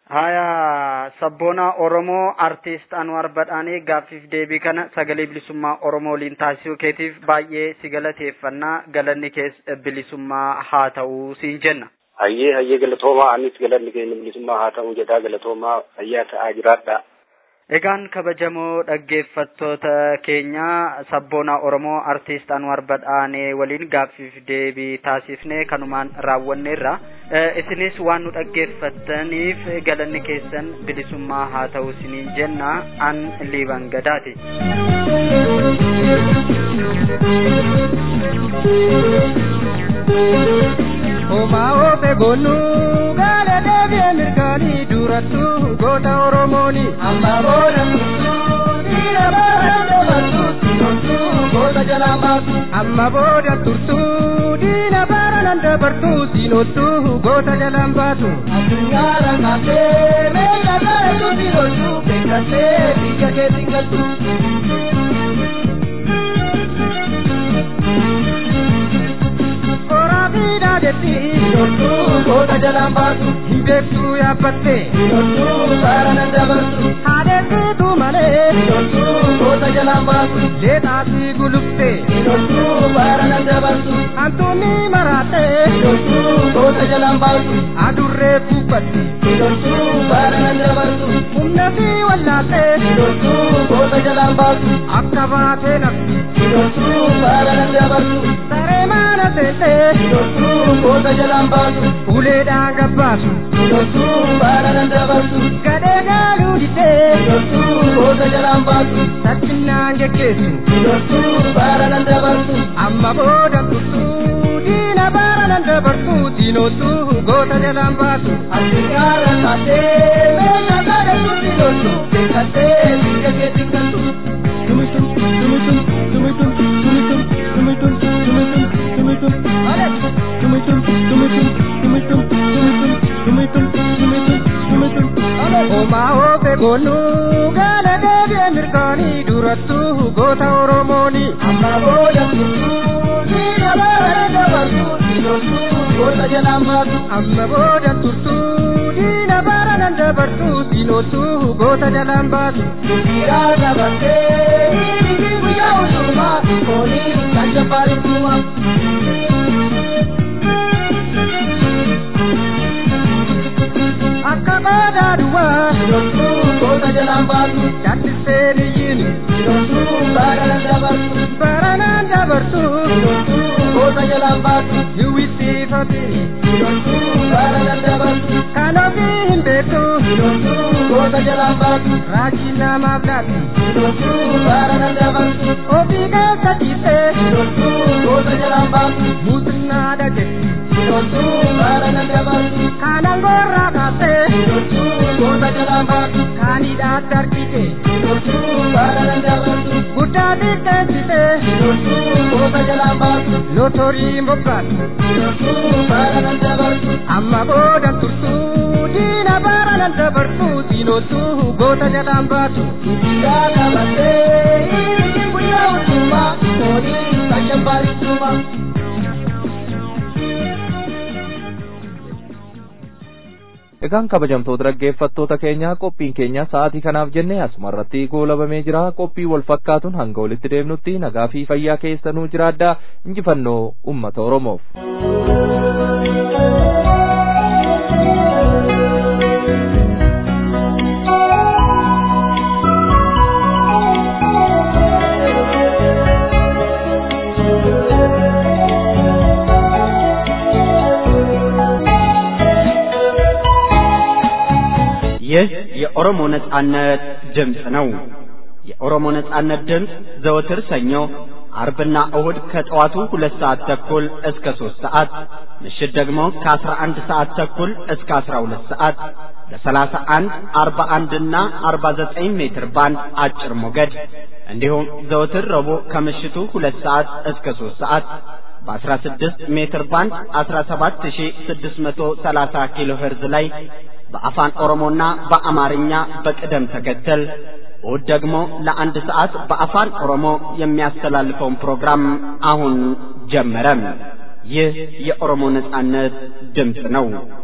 Haya sabboonaa Oromoo artist Anwar Badhaanee gaaffiif deebii kana sagalee bilisummaa Oromoo waliin taasisuu keetiif baay'ee si galateeffannaa galanni kees bilisummaa haa ta'uu siin jenna. Hayyee galatoomaa anis galanni keenya bilisummaa haa ta'uu jedhaa galatoomaa fayyaa ta'aa jiraadha. Egaan kabajamoo dhaggeeffattoota keenya sabboonaa Oromoo artist Anwar Badhaanee waliin gaaffiif deebii taasifnee kanumaan raawwanneerra. Isinis waan nu dhaggeeffattaniif galanni keessan bilisummaa haa ta'u isiniin jenna an Liiban Gadaati. Omao begonu gale debi mirgani duratu goda Oromoni amma boda dira bara batu tinontu goda jalama amma boda turtu dira bara nanda bartu tinontu goda jalambatu adunyara kate mela bartu tinontu bekate dikake dikatu Tinontu goda jalambatu hidektu ya patte tinontu sarana dabartu hadetu dumale tinontu goda jalambatu letasi gulukte tinontu sarana dabartu antuni marate tinontu goda jalambatu adurre kupatti tinontu sarana dabartu umnati wallate tinontu goda jalambatu akkabate nafsi tinontu sarana dabartu saremana tete tinontu goota jalaan baasu uleedhaan gabbaasu silotuu baaranan dabarsu gadhee gaaluu didee silotuu goota jalaan baasu sattinnaan geggeessu silotuu baaranan dabarsu amma booda turtuu diina baaranan dabarsu silotuu goota jalaan baasu addunyaarra taatee meeshaa gaadhatu silotuu beekattee biyya keetiin galtu tumitum tumitum tumitum tumitum tumitum tumitum tumitum tumitum tumitum tumitum tumitum tumitum Oma ofe gonu gala deebi'e mirkaanii durattuu goota Oromooni amma booda turtuu diina baaranan dabarsu silotuu goota jalaan baasu amma booda turtuu diina baaranan dabarsu silotuu goota jalaan baasu dhiiraa dabartee dhiirri guyyaa hundumaa koolii kan jabbaarituuma akka baadaaduwaa silotuu goota jalaan baasu chaattisee niyyiin silotuu baaranan dabarsu silotuu goota jalaan baasu hiwwisiifatee silotuu baaranan dabarsu kan ofii hin beektu silotuu goota jalaan baasu raajii namaaf laatu silotuu baaranan dabarsu ofii keessa dhiisee silotuu goota jalaan baasu muuxinnaa dhageessi silotuu baaranan dabarsu kanan gorraa kaasee silotuu goota jalaan baasu kaanidhaa dargite silotuu baaranan dabarsu guddaa xiqqeessite silotuu goota jalaan baasu lotorii mbobbaatu silotuu baaranan dabarsu amma booda turtuu diina baaranan dabarsu silotuu goota jalaan baasu dhiiraa dabartee dhiirri guyyaa hundumaa koolii kan jabbaarituuma Egaan kabajamtoota dhaggeeffattoota keenya qophiin keenya sa'aatii kanaaf jennee asumarratti goolabamee jira. Qophii wal fakkaatuun hanga walitti deemnutti nagaa fi fayyaa keessanuu jiraadhaa. Injifannoo uummata Oromoof. ይህ የኦሮሞ ነጻነት ድምጽ ነው። የኦሮሞ ነጻነት ድምጽ ዘወትር ሰኞ፣ አርብና እሁድ ከጠዋቱ 2 ሰዓት ተኩል እስከ 3 ሰዓት፣ ምሽት ደግሞ ከ11 ሰዓት ተኩል እስከ 12 ሰዓት በ31፣ 41 እና 49 ሜትር ባንድ አጭር ሞገድ እንዲሁም ዘወትር ረቡዕ ከምሽቱ 2 ሰዓት እስከ 3 ሰዓት በ16 ሜትር ባንድ 17630 ኪሎ ሄርዝ ላይ በአፋን ኦሮሞና በአማርኛ በቅደም ተከተል እሁድ ደግሞ ለአንድ ሰዓት በአፋን ኦሮሞ የሚያስተላልፈውን ፕሮግራም አሁን ጀመረ። ይህ የኦሮሞ ነጻነት ድምጽ ነው።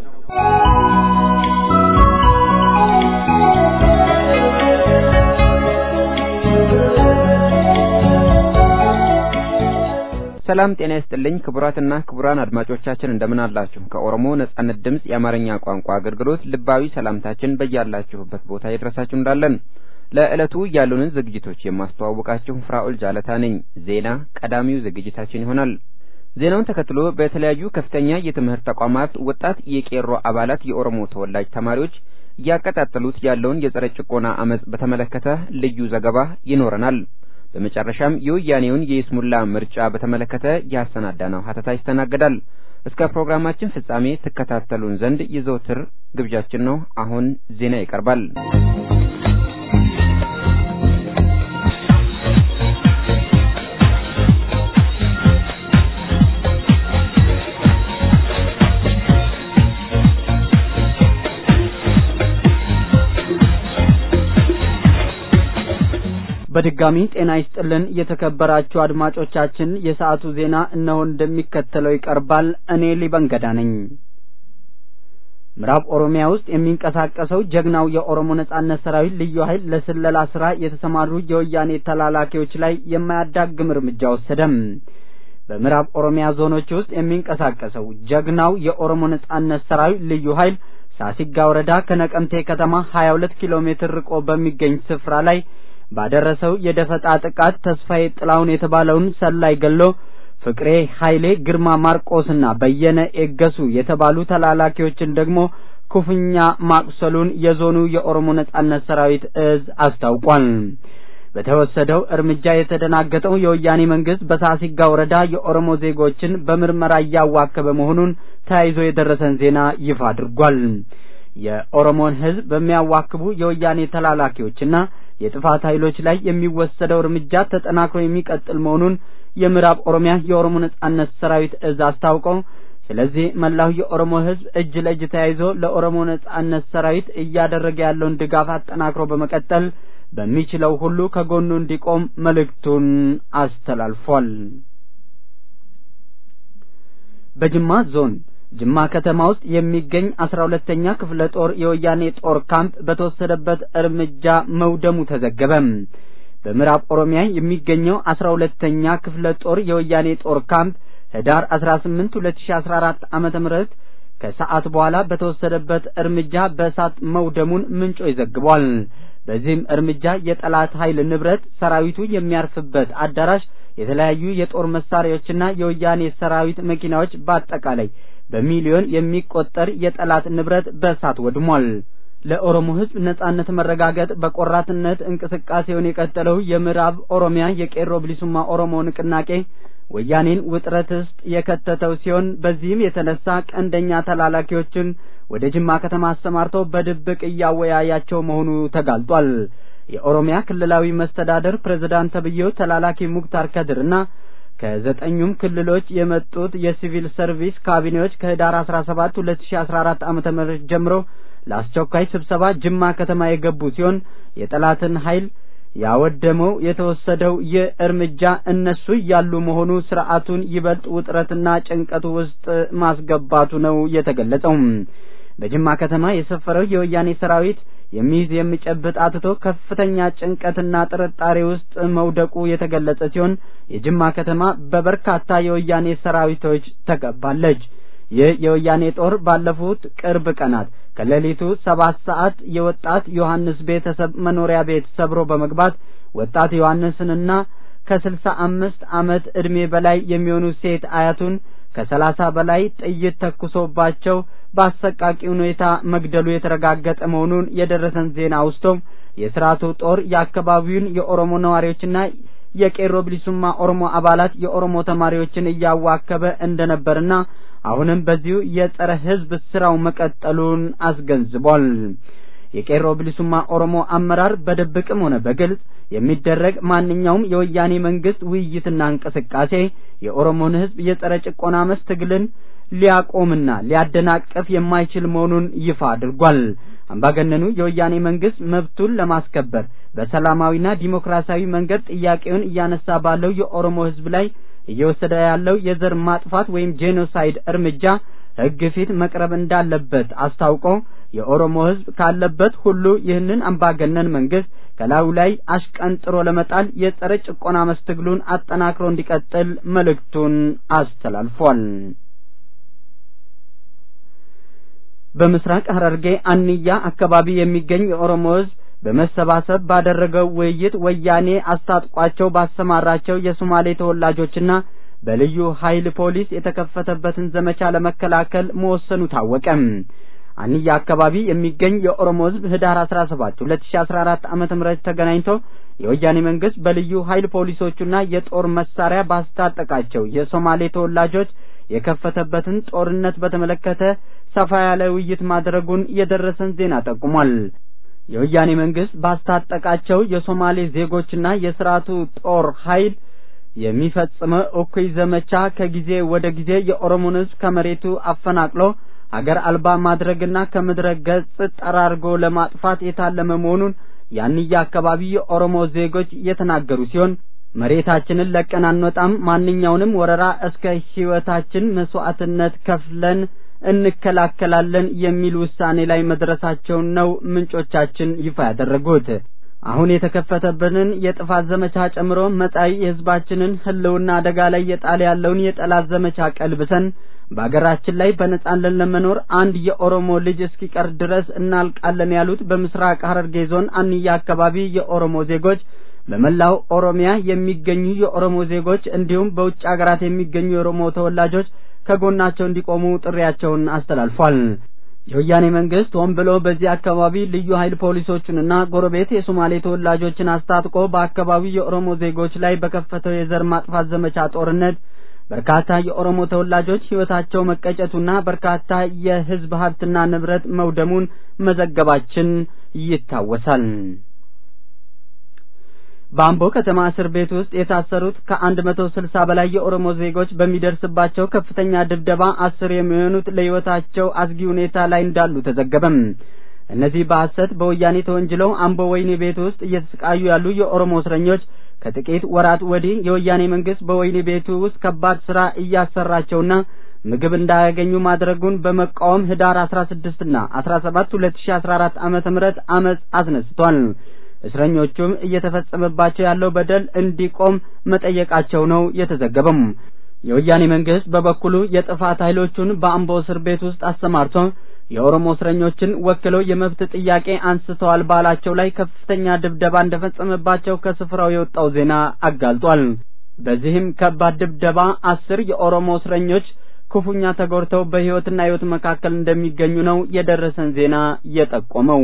ሰላም ጤና ይስጥልኝ ክቡራትና ክቡራን አድማጮቻችን እንደምን አላችሁ? ከኦሮሞ ነጻነት ድምጽ የአማርኛ ቋንቋ አገልግሎት ልባዊ ሰላምታችን በያላችሁበት ቦታ ይድረሳችሁ እንዳለን ለዕለቱ ያሉንን ዝግጅቶች የማስተዋወቃችሁ ፍራኦል ጃለታ ነኝ። ዜና ቀዳሚው ዝግጅታችን ይሆናል። ዜናውን ተከትሎ በተለያዩ ከፍተኛ የትምህርት ተቋማት ወጣት የቄሮ አባላት የኦሮሞ ተወላጅ ተማሪዎች ያቀጣጠሉት ያለውን የጸረ ጭቆና አመጽ በተመለከተ ልዩ ዘገባ ይኖረናል። በመጨረሻም የወያኔውን የይስሙላ ምርጫ በተመለከተ ያሰናዳነው ሀተታ ይስተናገዳል። እስከ ፕሮግራማችን ፍጻሜ ተከታተሉን ዘንድ የዘወትር ግብዣችን ነው። አሁን ዜና ይቀርባል። በድጋሚ ጤና ይስጥልን የተከበራችሁ አድማጮቻችን፣ የሰዓቱ ዜና እነሆ እንደሚከተለው ይቀርባል። እኔ ሊበንገዳ ነኝ። ምዕራብ ኦሮሚያ ውስጥ የሚንቀሳቀሰው ጀግናው የኦሮሞ ነጻነት ሰራዊት ልዩ ኃይል ለስለላ ስራ የተሰማሩ የወያኔ ተላላኪዎች ላይ የማያዳግም እርምጃ ወሰደም። በምዕራብ ኦሮሚያ ዞኖች ውስጥ የሚንቀሳቀሰው ጀግናው የኦሮሞ ነጻነት ሰራዊት ልዩ ኃይል ሳሲጋ ወረዳ ከነቀምቴ ከተማ 22 ኪሎ ሜትር ርቆ በሚገኝ ስፍራ ላይ ባደረሰው የደፈጣ ጥቃት ተስፋዬ ጥላውን የተባለውን ሰላይ ገሎ ፍቅሬ ኃይሌ፣ ግርማ ማርቆስና በየነ ኤገሱ የተባሉ ተላላኪዎችን ደግሞ ኩፍኛ ማቁሰሉን የዞኑ የኦሮሞ ነጻነት ሰራዊት እዝ አስታውቋል። በተወሰደው እርምጃ የተደናገጠው የወያኔ መንግስት በሳሲጋ ወረዳ የኦሮሞ ዜጎችን በምርመራ ያዋከበ መሆኑን ተያይዞ የደረሰን ዜና ይፋ አድርጓል። የኦሮሞን ህዝብ በሚያዋክቡ የወያኔ ተላላኪዎችና የጥፋት ኃይሎች ላይ የሚወሰደው እርምጃ ተጠናክሮ የሚቀጥል መሆኑን የምዕራብ ኦሮሚያ የኦሮሞ ነጻነት ሰራዊት እዝ አስታውቀው፣ ስለዚህ መላው የኦሮሞ ህዝብ እጅ ለእጅ ተያይዞ ለኦሮሞ ነጻነት ሰራዊት እያደረገ ያለውን ድጋፍ አጠናክሮ በመቀጠል በሚችለው ሁሉ ከጎኑ እንዲቆም መልእክቱን አስተላልፏል። በጅማ ዞን ጅማ ከተማ ውስጥ የሚገኝ 12ኛ ክፍለ ጦር የወያኔ ጦር ካምፕ በተወሰደበት እርምጃ መውደሙ ተዘገበ። በምዕራብ ኦሮሚያ የሚገኘው 12ኛ ክፍለ ጦር የወያኔ ጦር ካምፕ ህዳር 18 2014 ዓመተ ምህረት ከሰዓት በኋላ በተወሰደበት እርምጃ በእሳት መውደሙን ምንጮች ዘግቧል። በዚህም እርምጃ የጠላት ኃይል ንብረት፣ ሰራዊቱ የሚያርፍበት አዳራሽ፣ የተለያዩ የጦር መሳሪያዎችና የወያኔ ሰራዊት መኪናዎች በአጠቃላይ በሚሊዮን የሚቆጠር የጠላት ንብረት በእሳት ወድሟል። ለኦሮሞ ህዝብ ነጻነት መረጋገጥ በቆራጥነት እንቅስቃሴውን የቀጠለው የምዕራብ ኦሮሚያ የቄሮ ብሊሱማ ኦሮሞ ንቅናቄ ወያኔን ውጥረት ውስጥ የከተተው ሲሆን በዚህም የተነሳ ቀንደኛ ተላላኪዎችን ወደ ጅማ ከተማ አሰማርቶ በድብቅ እያወያያቸው መሆኑ ተጋልጧል። የኦሮሚያ ክልላዊ መስተዳደር ፕሬዝዳንት ተብዬው ተላላኪ ሙክታር ከድርና ከዘጠኙም ክልሎች የመጡት የሲቪል ሰርቪስ ካቢኔዎች ከህዳር 17 2014 ዓመተ ምህረት ጀምሮ ለአስቸኳይ ስብሰባ ጅማ ከተማ የገቡ ሲሆን የጠላትን ኃይል ያወደመው የተወሰደው የእርምጃ እነሱ ያሉ መሆኑ ስርዓቱን ይበልጥ ውጥረትና ጭንቀቱ ውስጥ ማስገባቱ ነው የተገለጸው። በጅማ ከተማ የሰፈረው የወያኔ ሰራዊት የሚይዝ የሚጨብጥ አጥቶ ከፍተኛ ጭንቀትና ጥርጣሬ ውስጥ መውደቁ የተገለጸ ሲሆን የጅማ ከተማ በበርካታ የወያኔ ሰራዊቶች ተከባለች። ይህ የወያኔ ጦር ባለፉት ቅርብ ቀናት ከሌሊቱ 7 ሰዓት የወጣት ዮሐንስ ቤተሰብ መኖሪያ ቤት ሰብሮ በመግባት ወጣት ዮሐንስንና ከ65 ዓመት እድሜ በላይ የሚሆኑ ሴት አያቱን ከ30 በላይ ጥይት ተኩሶባቸው በአሰቃቂ ሁኔታ መግደሉ የተረጋገጠ መሆኑን የደረሰን ዜና አውስቶም የስርዓቱ ጦር የአካባቢውን የኦሮሞ ነዋሪዎችና የቄሮ ብሊሱማ ኦሮሞ አባላት የኦሮሞ ተማሪዎችን እያዋከበ እንደነበርና አሁንም በዚሁ የጸረ ህዝብ ስራው መቀጠሉን አስገንዝቧል። የቄሮ ብሊሱማ ኦሮሞ አመራር በድብቅም ሆነ በግልጽ የሚደረግ ማንኛውም የወያኔ መንግስት ውይይትና እንቅስቃሴ የኦሮሞን ህዝብ የጸረ ጭቆና ትግልን ሊያቆምና ሊያደናቅፍ የማይችል መሆኑን ይፋ አድርጓል። አምባገነኑ የወያኔ መንግስት መብቱን ለማስከበር በሰላማዊና ዲሞክራሲያዊ መንገድ ጥያቄውን እያነሳ ባለው የኦሮሞ ህዝብ ላይ እየወሰደ ያለው የዘር ማጥፋት ወይም ጄኖሳይድ እርምጃ ህግ ፊት መቅረብ እንዳለበት አስታውቆ የኦሮሞ ህዝብ ካለበት ሁሉ ይህንን አምባገነን መንግስት ከላዩ ላይ አሽቀንጥሮ ለመጣል የጸረ ጭቆና ትግሉን አጠናክሮ እንዲቀጥል መልእክቱን አስተላልፏል። በምስራቅ ሐረርጌ አንያ አካባቢ የሚገኝ የኦሮሞ ህዝብ በመሰባሰብ ባደረገው ውይይት ወያኔ አስታጥቋቸው ባሰማራቸው የሶማሌ ተወላጆችና በልዩ ኃይል ፖሊስ የተከፈተበትን ዘመቻ ለመከላከል መወሰኑ ታወቀ። አንያ አካባቢ የሚገኝ የኦሮሞ ህዝብ ህዳር 17 2014 ዓመተ ምህረት ተገናኝቶ የወያኔ መንግስት በልዩ ኃይል ፖሊሶቹና የጦር መሳሪያ ባስታጠቃቸው የሶማሌ ተወላጆች የከፈተበትን ጦርነት በተመለከተ ሰፋ ያለ ውይይት ማድረጉን የደረሰን ዜና ጠቁሟል። የወያኔ መንግስት ባስታጠቃቸው የሶማሌ ዜጎችና የስርዓቱ ጦር ኃይል የሚፈጽመው እኩይ ዘመቻ ከጊዜ ወደ ጊዜ የኦሮሞን ህዝብ ከመሬቱ አፈናቅሎ ሀገር አልባ ማድረግና ከምድረ ገጽ ጠራርጎ ለማጥፋት የታለመ መሆኑን ያንያ አካባቢ የኦሮሞ ዜጎች የተናገሩ ሲሆን መሬታችንን ለቀን አንወጣም፣ ማንኛውንም ወረራ እስከ ህይወታችን መስዋዕትነት ከፍለን እንከላከላለን የሚል ውሳኔ ላይ መድረሳቸውን ነው ምንጮቻችን ይፋ ያደረጉት። አሁን የተከፈተብንን የጥፋት ዘመቻ ጨምሮ መጻኢ የህዝባችንን ህልውና አደጋ ላይ የጣለ ያለውን የጠላት ዘመቻ ቀልብሰን በአገራችን ላይ በነጻነት ለመኖር አንድ የኦሮሞ ልጅ እስኪቀር ድረስ እናልቃለን ያሉት በምስራቅ ሐረርጌ ዞን አንያ አካባቢ የኦሮሞ ዜጎች በመላው ኦሮሚያ የሚገኙ የኦሮሞ ዜጎች እንዲሁም በውጭ ሀገራት የሚገኙ የኦሮሞ ተወላጆች ከጎናቸው እንዲቆሙ ጥሪያቸውን አስተላልፏል። የወያኔ መንግስት ሆን ብሎ በዚህ አካባቢ ልዩ ኃይል ፖሊሶችንና ጎረቤት የሶማሌ ተወላጆችን አስታጥቆ በአካባቢው የኦሮሞ ዜጎች ላይ በከፈተው የዘር ማጥፋት ዘመቻ ጦርነት በርካታ የኦሮሞ ተወላጆች ሕይወታቸው መቀጨቱና በርካታ የህዝብ ሀብትና ንብረት መውደሙን መዘገባችን ይታወሳል። በአምቦ ከተማ እስር ቤት ውስጥ የታሰሩት ከ160 በላይ የኦሮሞ ዜጎች በሚደርስባቸው ከፍተኛ ድብደባ 10 የሚሆኑት ለሕይወታቸው አስጊ ሁኔታ ላይ እንዳሉ ተዘገበም። እነዚህ በሐሰት በወያኔ ተወንጅለው አምቦ ወህኒ ቤት ውስጥ እየተሰቃዩ ያሉ የኦሮሞ እስረኞች ከጥቂት ወራት ወዲህ የወያኔ መንግስት በወህኒ ቤቱ ውስጥ ከባድ ስራ እያሰራቸውና ምግብ እንዳያገኙ ማድረጉን በመቃወም ህዳር 16 እና 17 2014 ዓመተ ምህረት አመጽ አስነስቷል። እስረኞቹም እየተፈጸመባቸው ያለው በደል እንዲቆም መጠየቃቸው ነው የተዘገበው። የወያኔ መንግስት በበኩሉ የጥፋት ኃይሎቹን በአምቦ እስር ቤት ውስጥ አሰማርቶ የኦሮሞ እስረኞችን ወክለው የመብት ጥያቄ አንስተዋል ባላቸው ላይ ከፍተኛ ድብደባ እንደፈጸመባቸው ከስፍራው የወጣው ዜና አጋልጧል። በዚህም ከባድ ድብደባ 10 የኦሮሞ እስረኞች ክፉኛ ተጎድተው በህይወትና ህይወት መካከል እንደሚገኙ ነው የደረሰን ዜና የጠቆመው።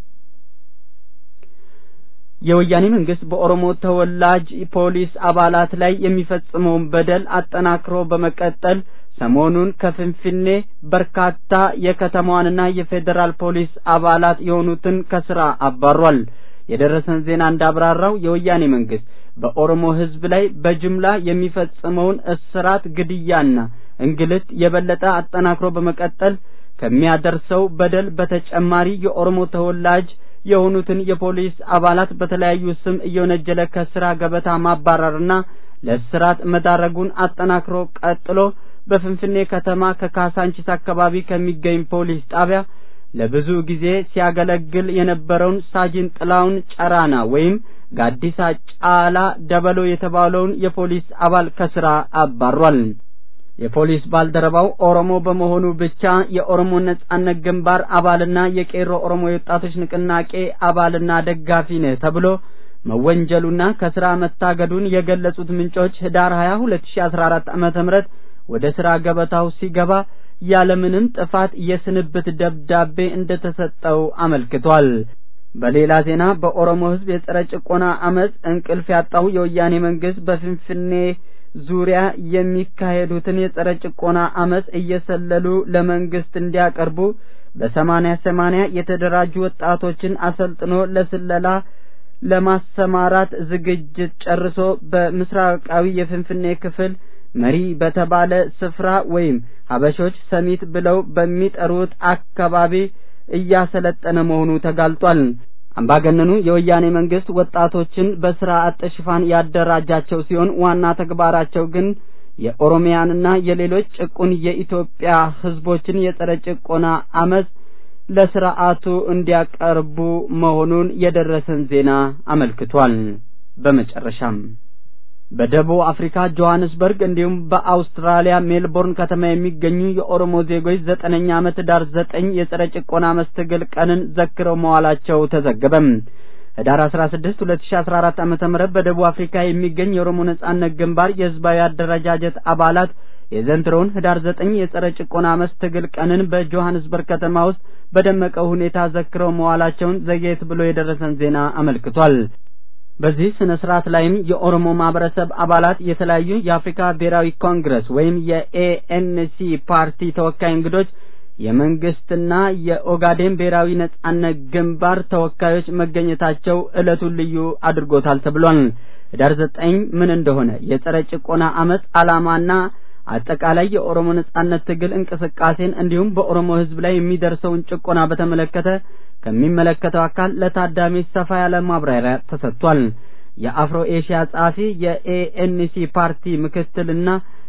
የወያኔ መንግስት በኦሮሞ ተወላጅ ፖሊስ አባላት ላይ የሚፈጽመውን በደል አጠናክሮ በመቀጠል ሰሞኑን ከፍንፍኔ በርካታ የከተማዋንና የፌደራል ፖሊስ አባላት የሆኑትን ከስራ አባሯል። የደረሰን ዜና እንዳብራራው የወያኔ መንግስት በኦሮሞ ህዝብ ላይ በጅምላ የሚፈጽመውን እስራት፣ ግድያና እንግልት የበለጠ አጠናክሮ በመቀጠል ከሚያደርሰው በደል በተጨማሪ የኦሮሞ ተወላጅ የሆኑትን የፖሊስ አባላት በተለያዩ ስም እየወነጀለ ከስራ ገበታ ማባረርና ለእስራት መዳረጉን አጠናክሮ ቀጥሎ በፍንፍኔ ከተማ ከካሳንቺስ አካባቢ ከሚገኝ ፖሊስ ጣቢያ ለብዙ ጊዜ ሲያገለግል የነበረውን ሳጅን ጥላውን ጨራና ወይም ጋዲሳ ጫላ ደበሎ የተባለውን የፖሊስ አባል ከስራ አባሯል። የፖሊስ ባልደረባው ኦሮሞ በመሆኑ ብቻ የኦሮሞ ነጻነት ግንባር አባልና የቄሮ ኦሮሞ የወጣቶች ንቅናቄ አባልና ደጋፊ ነው ተብሎ መወንጀሉና ከስራ መታገዱን የገለጹት ምንጮች ህዳር 20 2014 ዓመተ ምህረት ወደ ስራ ገበታው ሲገባ ያለምንም ጥፋት የስንብት ደብዳቤ እንደተሰጠው አመልክቷል። በሌላ ዜና በኦሮሞ ህዝብ የጸረ ጭቆና አመጽ እንቅልፍ ያጣው የወያኔ መንግስት በፍንፍኔ ዙሪያ የሚካሄዱትን የጸረ ጭቆና አመጽ እየሰለሉ ለመንግስት እንዲያቀርቡ በ80 የተደራጁ ወጣቶችን አሰልጥኖ ለስለላ ለማሰማራት ዝግጅት ጨርሶ በምስራቃዊ የፍንፍኔ ክፍል መሪ በተባለ ስፍራ ወይም ሀበሾች ሰሚት ብለው በሚጠሩት አካባቢ እያሰለጠነ መሆኑ ተጋልጧል። አምባገነኑ የወያኔ መንግስት ወጣቶችን በስራ አጥ ሽፋን ያደራጃቸው ሲሆን ዋና ተግባራቸው ግን የኦሮሚያንና የሌሎች ጭቁን የኢትዮጵያ ህዝቦችን የጸረ ጭቆና አመጽ ለስርዓቱ እንዲያቀርቡ መሆኑን የደረሰን ዜና አመልክቷል። በመጨረሻም በደቡብ አፍሪካ ጆሃንስበርግ እንዲሁም በአውስትራሊያ ሜልቦርን ከተማ የሚገኙ የኦሮሞ ዜጎች 9ኛ ዓመት ዳር 9 የጸረ ጭቆና መስተግል ቀንን ዘክረው መዋላቸው ተዘገበ። ህዳር 16 2014 ዓመተ ምህረት በደቡብ አፍሪካ የሚገኝ የኦሮሞ ነጻነት ግንባር የህዝባዊ አደረጃጀት አባላት የዘንድሮውን ህዳር 9 የጸረ ጭቆና መስተግል ቀንን በጆሃንስበርግ ከተማ ውስጥ በደመቀ ሁኔታ ዘክረው መዋላቸውን ዘግየት ብሎ የደረሰን ዜና አመልክቷል። በዚህ ስነ ስርዓት ላይም የኦሮሞ ማህበረሰብ አባላት፣ የተለያዩ የአፍሪካ ብሔራዊ ኮንግረስ ወይም የኤኤንሲ ፓርቲ ተወካይ እንግዶች፣ የመንግስትና የኦጋዴን ብሔራዊ ነጻነት ግንባር ተወካዮች መገኘታቸው ዕለቱን ልዩ አድርጎታል ተብሏል። ህዳር 9 ምን እንደሆነ የጸረ ጭቆና አመጽ ዓላማና አጠቃላይ የኦሮሞ ነጻነት ትግል እንቅስቃሴን እንዲሁም በኦሮሞ ህዝብ ላይ የሚደርሰውን ጭቆና በተመለከተ ከሚመለከተው አካል ለታዳሚ ሰፋ ያለ ማብራሪያ ተሰጥቷል። የአፍሮ ኤሽያ ጸሐፊ የኤኤንሲ ፓርቲ ምክትልና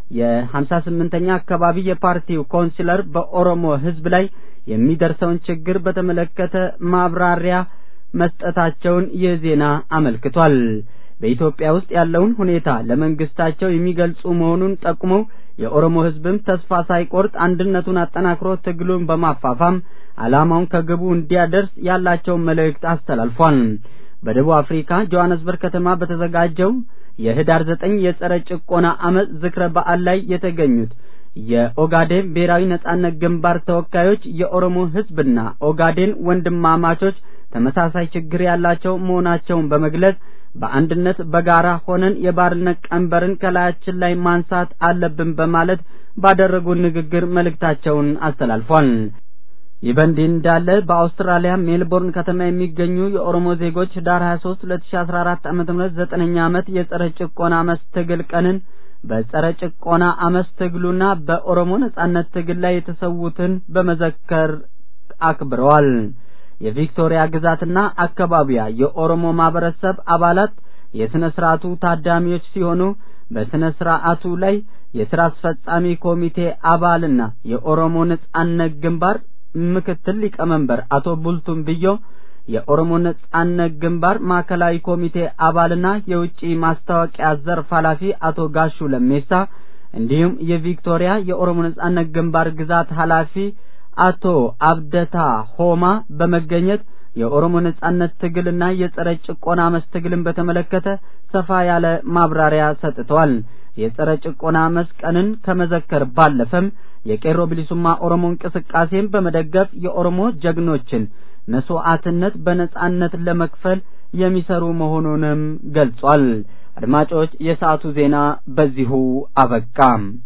የ58ኛ አካባቢ የፓርቲው ካውንስለር በኦሮሞ ህዝብ ላይ የሚደርሰውን ችግር በተመለከተ ማብራሪያ መስጠታቸውን የዜና አመልክቷል። በኢትዮጵያ ውስጥ ያለውን ሁኔታ ለመንግስታቸው የሚገልጹ መሆኑን ጠቁመው የኦሮሞ ህዝብም ተስፋ ሳይቆርጥ አንድነቱን አጠናክሮ ትግሉን በማፋፋም ዓላማውን ከግቡ እንዲያደርስ ያላቸው መልእክት አስተላልፏል። በደቡብ አፍሪካ ጆሃንስበርግ ከተማ በተዘጋጀው የህዳር 9 የጸረ ጭቆና አመጽ ዝክረ በዓል ላይ የተገኙት የኦጋዴን ብሔራዊ ነጻነት ግንባር ተወካዮች የኦሮሞ ህዝብና ኦጋዴን ወንድማማቾች ተመሳሳይ ችግር ያላቸው መሆናቸውን በመግለጽ በአንድነት በጋራ ሆነን የባርነት ቀንበርን ከላያችን ላይ ማንሳት አለብን በማለት ባደረጉት ንግግር መልእክታቸውን አስተላልፏል። ይህ በእንዲህ እንዳለ በአውስትራሊያ ሜልቦርን ከተማ የሚገኙ የኦሮሞ ዜጎች ህዳር 23 2014 ዓ.ም 9ኛ ዓመት የጸረ ጭቆና አመጽ ትግል ቀንን በጸረ ጭቆና አመጽ ትግሉና በኦሮሞ ነጻነት ትግል ላይ የተሰዉትን በመዘከር አክብረዋል። የቪክቶሪያ ግዛትና አካባቢያ የኦሮሞ ማህበረሰብ አባላት የስነ ስርዓቱ ታዳሚዎች ሲሆኑ በስነ ስርዓቱ ላይ የሥራ አስፈጻሚ ኮሚቴ አባልና የኦሮሞ ነጻነት ግንባር ምክትል ሊቀመንበር አቶ ቡልቱም ብዮ፣ የኦሮሞ ነጻነት ግንባር ማዕከላዊ ኮሚቴ አባልና የውጪ ማስታወቂያ ዘርፍ ኃላፊ አቶ ጋሹ ለሜሳ እንዲሁም የቪክቶሪያ የኦሮሞ ነጻነት ግንባር ግዛት ኃላፊ አቶ አብደታ ሆማ በመገኘት የኦሮሞ ነጻነት ትግልና የጸረ ጭቆና አመጽ ትግልን በተመለከተ ሰፋ ያለ ማብራሪያ ሰጥተዋል። የጸረ ጭቆና አመጽ ቀንን ከመዘከር ባለፈም የቄሮ ብሊሱማ ኦሮሞ እንቅስቃሴን በመደገፍ የኦሮሞ ጀግኖችን መስዋዕትነት በነጻነት ለመክፈል የሚሰሩ መሆኑንም ገልጿል። አድማጮች፣ የሰዓቱ ዜና በዚሁ አበቃ።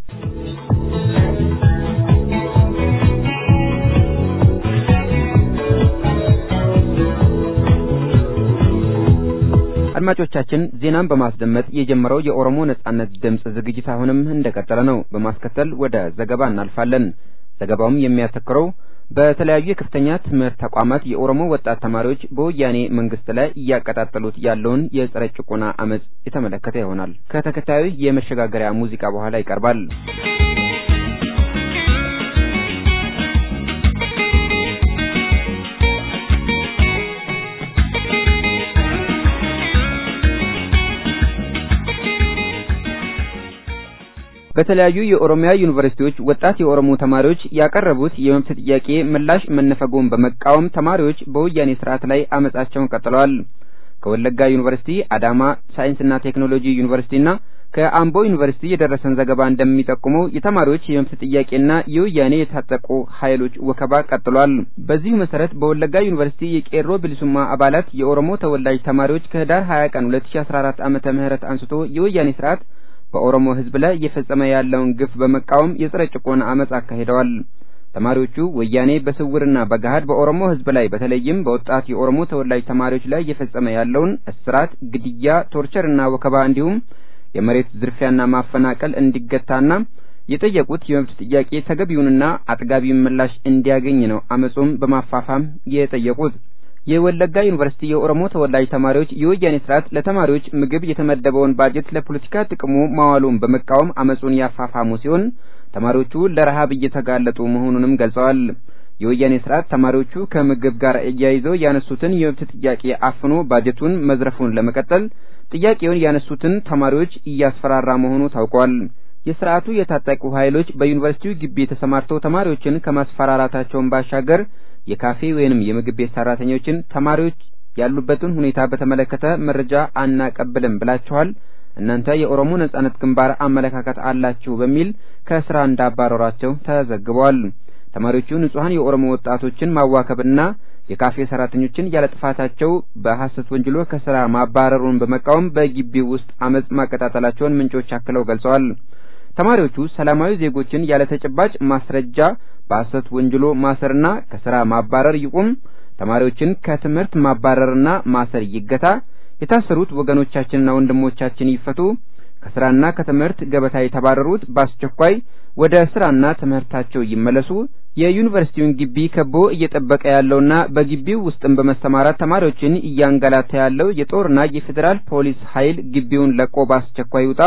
አድማጮቻችን ዜናን በማስደመጥ የጀመረው የኦሮሞ ነጻነት ድምጽ ዝግጅት አሁንም እንደቀጠለ ነው። በማስከተል ወደ ዘገባ እናልፋለን። ዘገባውም የሚያተኩረው በተለያዩ የከፍተኛ ትምህርት ተቋማት የኦሮሞ ወጣት ተማሪዎች በወያኔ መንግስት ላይ እያቀጣጠሉት ያለውን የጸረ ጭቆና አመጽ የተመለከተ ይሆናል። ከተከታዩ የመሸጋገሪያ ሙዚቃ በኋላ ይቀርባል። በተለያዩ የኦሮሚያ ዩኒቨርሲቲዎች ወጣት የኦሮሞ ተማሪዎች ያቀረቡት የመብት ጥያቄ ምላሽ መነፈጉን በመቃወም ተማሪዎች በወያኔ ስርዓት ላይ አመጻቸውን ቀጥለዋል። ከወለጋ ዩኒቨርሲቲ፣ አዳማ ሳይንስና ቴክኖሎጂ ዩኒቨርሲቲና ከአምቦ ዩኒቨርሲቲ የደረሰን ዘገባ እንደሚጠቁመው የተማሪዎች የመብት ጥያቄና የወያኔ የታጠቁ ኃይሎች ወከባ ቀጥሏል። በዚህ መሰረት በወለጋ ዩኒቨርሲቲ የቄሮ ብሊሱማ አባላት የኦሮሞ ተወላጅ ተማሪዎች ከህዳር 20 ቀን 2014 ዓመተ ምህረት አንስቶ የወያኔ ስርዓት በኦሮሞ ህዝብ ላይ እየፈጸመ ያለውን ግፍ በመቃወም የጸረ ጭቆና አመጽ አካሂደዋል። ተማሪዎቹ ወያኔ በስውርና በገሃድ በኦሮሞ ህዝብ ላይ በተለይም በወጣት የኦሮሞ ተወላጅ ተማሪዎች ላይ እየፈጸመ ያለውን እስራት፣ ግድያ፣ ቶርቸርና ወከባ እንዲሁም የመሬት ዝርፊያና ማፈናቀል እንዲገታና የጠየቁት የመብት ጥያቄ ተገቢውንና አጥጋቢውን ምላሽ እንዲያገኝ ነው አመጹን በማፋፋም የጠየቁት። የወለጋ ዩኒቨርሲቲ የኦሮሞ ተወላጅ ተማሪዎች የወያኔ ስርዓት ለተማሪዎች ምግብ የተመደበውን ባጀት ለፖለቲካ ጥቅሙ ማዋሉን በመቃወም አመጹን ያፋፋሙ ሲሆን ተማሪዎቹ ለረሃብ እየተጋለጡ መሆኑንም ገልጸዋል። የወያኔ ስርዓት ተማሪዎቹ ከምግብ ጋር እያይዘው ያነሱትን የመብት ጥያቄ አፍኖ ባጀቱን መዝረፉን ለመቀጠል ጥያቄውን ያነሱትን ተማሪዎች እያስፈራራ መሆኑ ታውቋል። የስርዓቱ የታጠቁ ኃይሎች በዩኒቨርሲቲው ግቢ ተሰማርተው ተማሪዎችን ከማስፈራራታቸውን ባሻገር የካፌ ወይንም የምግብ ቤት ሰራተኞችን ተማሪዎች ያሉበትን ሁኔታ በተመለከተ መረጃ አናቀብልም ብላችኋል፣ እናንተ የኦሮሞ ነጻነት ግንባር አመለካከት አላችሁ በሚል ከስራ እንዳባረሯቸው ተዘግቧል። ተማሪዎቹ ንጹሃን የኦሮሞ ወጣቶችን ማዋከብና የካፌ ሰራተኞችን ያለ ጥፋታቸው በሐሰት ወንጀሎ ከስራ ማባረሩን በመቃወም በግቢው ውስጥ አመጽ ማቀጣጠላቸውን ምንጮች አክለው ገልጸዋል። ተማሪዎቹ ሰላማዊ ዜጎችን ያለ ተጨባጭ ማስረጃ በሐሰት ወንጀሎ ማሰርና ከስራ ማባረር ይቁም፣ ተማሪዎችን ከትምህርት ማባረርና ማሰር ይገታ፣ የታሰሩት ወገኖቻችንና ወንድሞቻችን ይፈቱ፣ ከስራና ከትምህርት ገበታ የተባረሩት በአስቸኳይ ወደ ስራና ትምህርታቸው ይመለሱ፣ የዩኒቨርሲቲውን ግቢ ከቦ እየጠበቀ ያለውና በግቢው ውስጥም በመሰማራት ተማሪዎችን እያንገላታ ያለው የጦርና የፌደራል ፖሊስ ኃይል ግቢውን ለቆ በአስቸኳይ ይውጣ፣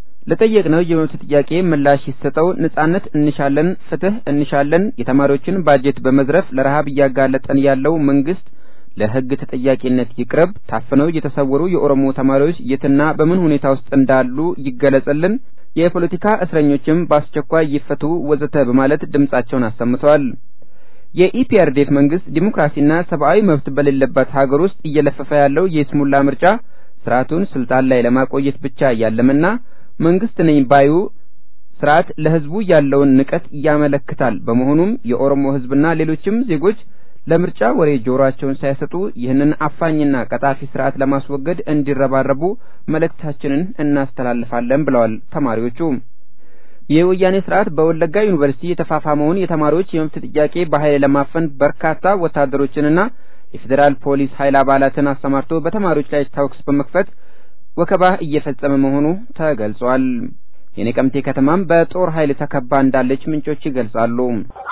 ለጠየቅነው የመብት ጥያቄ ምላሽ ይሰጠው፣ ነጻነት እንሻለን፣ ፍትህ እንሻለን፣ የተማሪዎችን ባጀት በመዝረፍ ለረሃብ እያጋለጠን ያለው መንግስት ለህግ ተጠያቂነት ይቅረብ፣ ታፍነው የተሰወሩ የኦሮሞ ተማሪዎች የትና በምን ሁኔታ ውስጥ እንዳሉ ይገለጽልን፣ የፖለቲካ እስረኞችም በአስቸኳይ ይፈቱ ወዘተ በማለት ድምጻቸውን አሰምተዋል። የኢፒአርዲኤፍ መንግስት ዲሞክራሲና ሰብአዊ መብት በሌለበት ሀገር ውስጥ እየለፈፈ ያለው የስሙላ ምርጫ ስርዓቱን ስልጣን ላይ ለማቆየት ብቻ ያለምና መንግስት ነኝ ባዩ ስርዓት ለህዝቡ ያለውን ንቀት ያመለክታል። በመሆኑም የኦሮሞ ህዝብና ሌሎችም ዜጎች ለምርጫ ወሬ ጆሮአቸውን ሳይሰጡ ይህንን አፋኝና ቀጣፊ ስርዓት ለማስወገድ እንዲረባረቡ መልእክታችንን እናስተላልፋለን ብለዋል ተማሪዎቹ። የወያኔ ስርዓት በወለጋ ዩኒቨርሲቲ የተፋፋመውን የተማሪዎች የመብት ጥያቄ በኃይል ለማፈን በርካታ ወታደሮችንና የፌዴራል ፖሊስ ኃይል አባላትን አሰማርቶ በተማሪዎች ላይ ተኩስ በመክፈት ወከባ እየፈጸመ መሆኑ ተገልጿል። የነቀምቴ ከተማም በጦር ኃይል ተከባ እንዳለች ምንጮች ይገልጻሉ።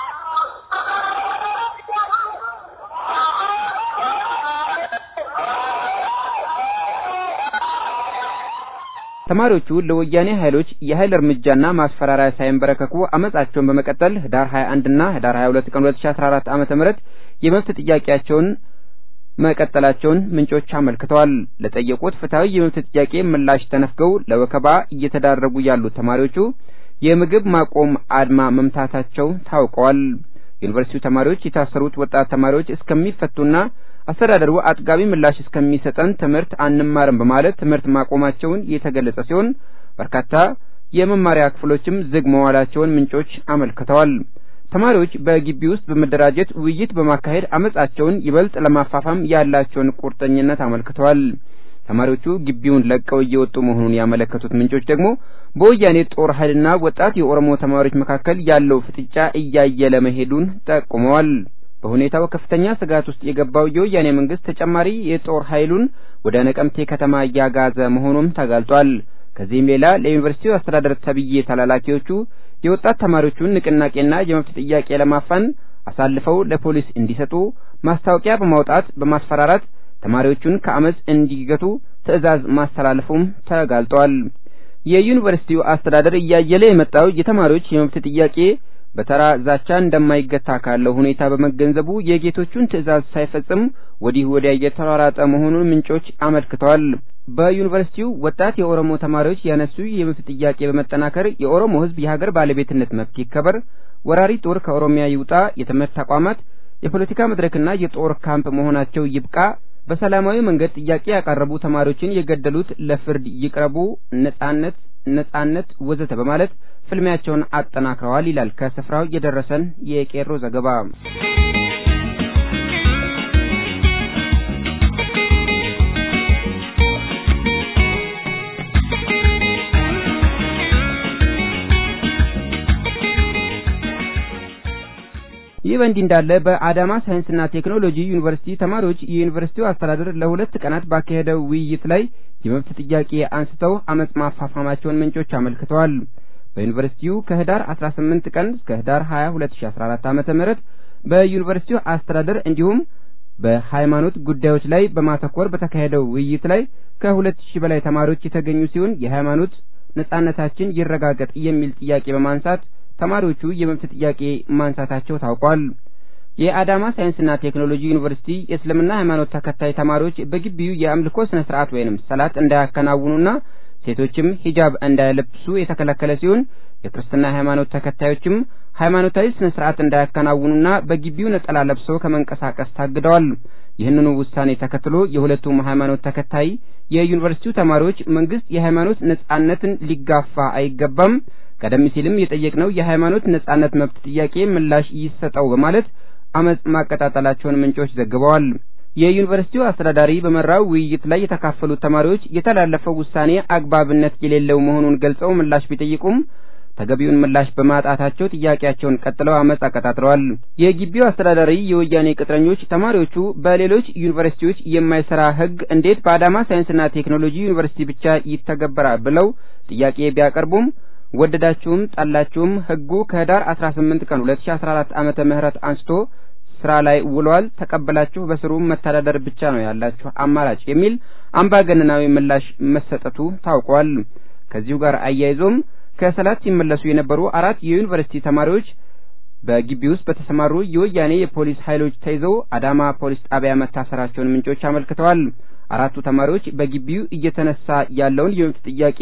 ተማሪዎቹ ለወያኔ ኃይሎች የኃይል እርምጃና ማስፈራሪያ ሳይንበረከኩ አመጻቸውን በመቀጠል ህዳር 21 እና ህዳር 22 ቀን 2014 ዓ.ም የመብት ጥያቄያቸውን መቀጠላቸውን ምንጮች አመልክተዋል። ለጠየቁት ፍትሃዊ የመብት ጥያቄ ምላሽ ተነፍገው ለወከባ እየተዳረጉ ያሉት ተማሪዎቹ የምግብ ማቆም አድማ መምታታቸው ታውቀዋል። ዩኒቨርሲቲው ተማሪዎች የታሰሩት ወጣት ተማሪዎች እስከሚፈቱና አስተዳደሩ አጥጋቢ ምላሽ እስከሚሰጠን ትምህርት አንማርም በማለት ትምህርት ማቆማቸውን የተገለጸ ሲሆን በርካታ የመማሪያ ክፍሎችም ዝግ መዋላቸውን ምንጮች አመልክተዋል። ተማሪዎች በግቢ ውስጥ በመደራጀት ውይይት በማካሄድ አመጻቸውን ይበልጥ ለማፋፋም ያላቸውን ቁርጠኝነት አመልክተዋል። ተማሪዎቹ ግቢውን ለቀው እየወጡ መሆኑን ያመለከቱት ምንጮች ደግሞ በወያኔ ጦር ኃይልና ወጣት የኦሮሞ ተማሪዎች መካከል ያለው ፍጥጫ እያየለ መሄዱን ጠቁመዋል። በሁኔታው ከፍተኛ ስጋት ውስጥ የገባው የወያኔ መንግስት ተጨማሪ የጦር ኃይሉን ወደ ነቀምቴ ከተማ እያጋዘ መሆኑም ተጋልጧል። ከዚህም ሌላ ለዩኒቨርሲቲው አስተዳደር ተብዬ ተላላኪዎቹ የወጣት ተማሪዎቹን ንቅናቄና የመብት ጥያቄ ለማፈን አሳልፈው ለፖሊስ እንዲሰጡ ማስታወቂያ በማውጣት በማስፈራራት ተማሪዎቹን ከአመጽ እንዲገቱ ትዕዛዝ ማስተላለፉም ተጋልጧል። የዩኒቨርሲቲው አስተዳደር እያየለ የመጣው የተማሪዎች የመብት ጥያቄ በተራ ዛቻ እንደማይገታ ካለው ሁኔታ በመገንዘቡ የጌቶቹን ትዕዛዝ ሳይፈጽም ወዲህ ወዲያ እየተሯሯጠ መሆኑን ምንጮች አመልክተዋል። በዩኒቨርሲቲው ወጣት የኦሮሞ ተማሪዎች ያነሱ የመብት ጥያቄ በመጠናከር የኦሮሞ ህዝብ የሀገር ባለቤትነት መብት ይከበር፣ ወራሪ ጦር ከኦሮሚያ ይውጣ፣ የትምህርት ተቋማት የፖለቲካ መድረክና የጦር ካምፕ መሆናቸው ይብቃ፣ በሰላማዊ መንገድ ጥያቄ ያቀረቡ ተማሪዎችን የገደሉት ለፍርድ ይቅረቡ፣ ነጻነት ወዘተ በማለት ፍልሚያቸውን አጠናክረዋል ይላል ከስፍራው የደረሰን የቄሮ ዘገባ። ይህ በእንዲህ እንዳለ በአዳማ ሳይንስና ቴክኖሎጂ ዩኒቨርሲቲ ተማሪዎች የዩኒቨርሲቲው አስተዳደር ለሁለት ቀናት ባካሄደው ውይይት ላይ የመብት ጥያቄ አንስተው አመጽ ማፋፋማቸውን ምንጮች አመልክተዋል። በዩኒቨርሲቲው ከህዳር 18 ቀን እስከ ህዳር 20 2014 ዓ.ም በዩኒቨርሲቲው አስተዳደር እንዲሁም በሃይማኖት ጉዳዮች ላይ በማተኮር በተካሄደው ውይይት ላይ ከ2000 በላይ ተማሪዎች የተገኙ ሲሆን የሃይማኖት ነጻነታችን ይረጋገጥ የሚል ጥያቄ በማንሳት ተማሪዎቹ የመብት ጥያቄ ማንሳታቸው ታውቋል። የአዳማ ሳይንስና ቴክኖሎጂ ዩኒቨርሲቲ የእስልምና ሃይማኖት ተከታይ ተማሪዎች በግቢው የአምልኮ ስነ ስርዓት ወይንም ሰላት እንዳያከናውኑና ሴቶችም ሂጃብ እንዳይለብሱ የተከለከለ ሲሆን የክርስትና ሃይማኖት ተከታዮችም ሃይማኖታዊ ስነ ስርዓት እንዳያከናውኑና በግቢው ነጠላ ለብሰው ከመንቀሳቀስ ታግደዋል። ይህንኑ ውሳኔ ተከትሎ የሁለቱም ሃይማኖት ተከታይ የዩኒቨርሲቲው ተማሪዎች መንግስት የሃይማኖት ነጻነትን ሊጋፋ አይገባም፣ ቀደም ሲልም የጠየቅነው የሃይማኖት ነጻነት መብት ጥያቄ ምላሽ ይሰጠው በማለት አመጽ ማቀጣጠላቸውን ምንጮች ዘግበዋል። የዩኒቨርሲቲው አስተዳዳሪ በመራው ውይይት ላይ የተካፈሉት ተማሪዎች የተላለፈው ውሳኔ አግባብነት የሌለው መሆኑን ገልጸው ምላሽ ቢጠይቁም ተገቢውን ምላሽ በማጣታቸው ጥያቄያቸውን ቀጥለው አመጽ አቀጣጥለዋል። የግቢው አስተዳዳሪ የወያኔ ቅጥረኞች ተማሪዎቹ በሌሎች ዩኒቨርሲቲዎች የማይሰራ ህግ እንዴት በአዳማ ሳይንስና ቴክኖሎጂ ዩኒቨርሲቲ ብቻ ይተገበራል ብለው ጥያቄ ቢያቀርቡም ወደዳችሁም ጠላችሁም ህጉ ከህዳር 18 ቀን 2014 ዓመተ ምህረት አንስቶ ስራ ላይ ውሏል፣ ተቀበላችሁ በስሩ መተዳደር ብቻ ነው ያላችሁ አማራጭ የሚል አምባገነናዊ ምላሽ መሰጠቱ ታውቋል። ከዚሁ ጋር አያይዞም ከሰላት ሲመለሱ የነበሩ 4 የዩኒቨርሲቲ ተማሪዎች በግቢ ውስጥ በተሰማሩ የወያኔ የፖሊስ ኃይሎች ተይዘው አዳማ ፖሊስ ጣቢያ መታሰራቸውን ምንጮች አመልክተዋል። 4ቱ ተማሪዎች በግቢው እየተነሳ ያለውን የመብት ጥያቄ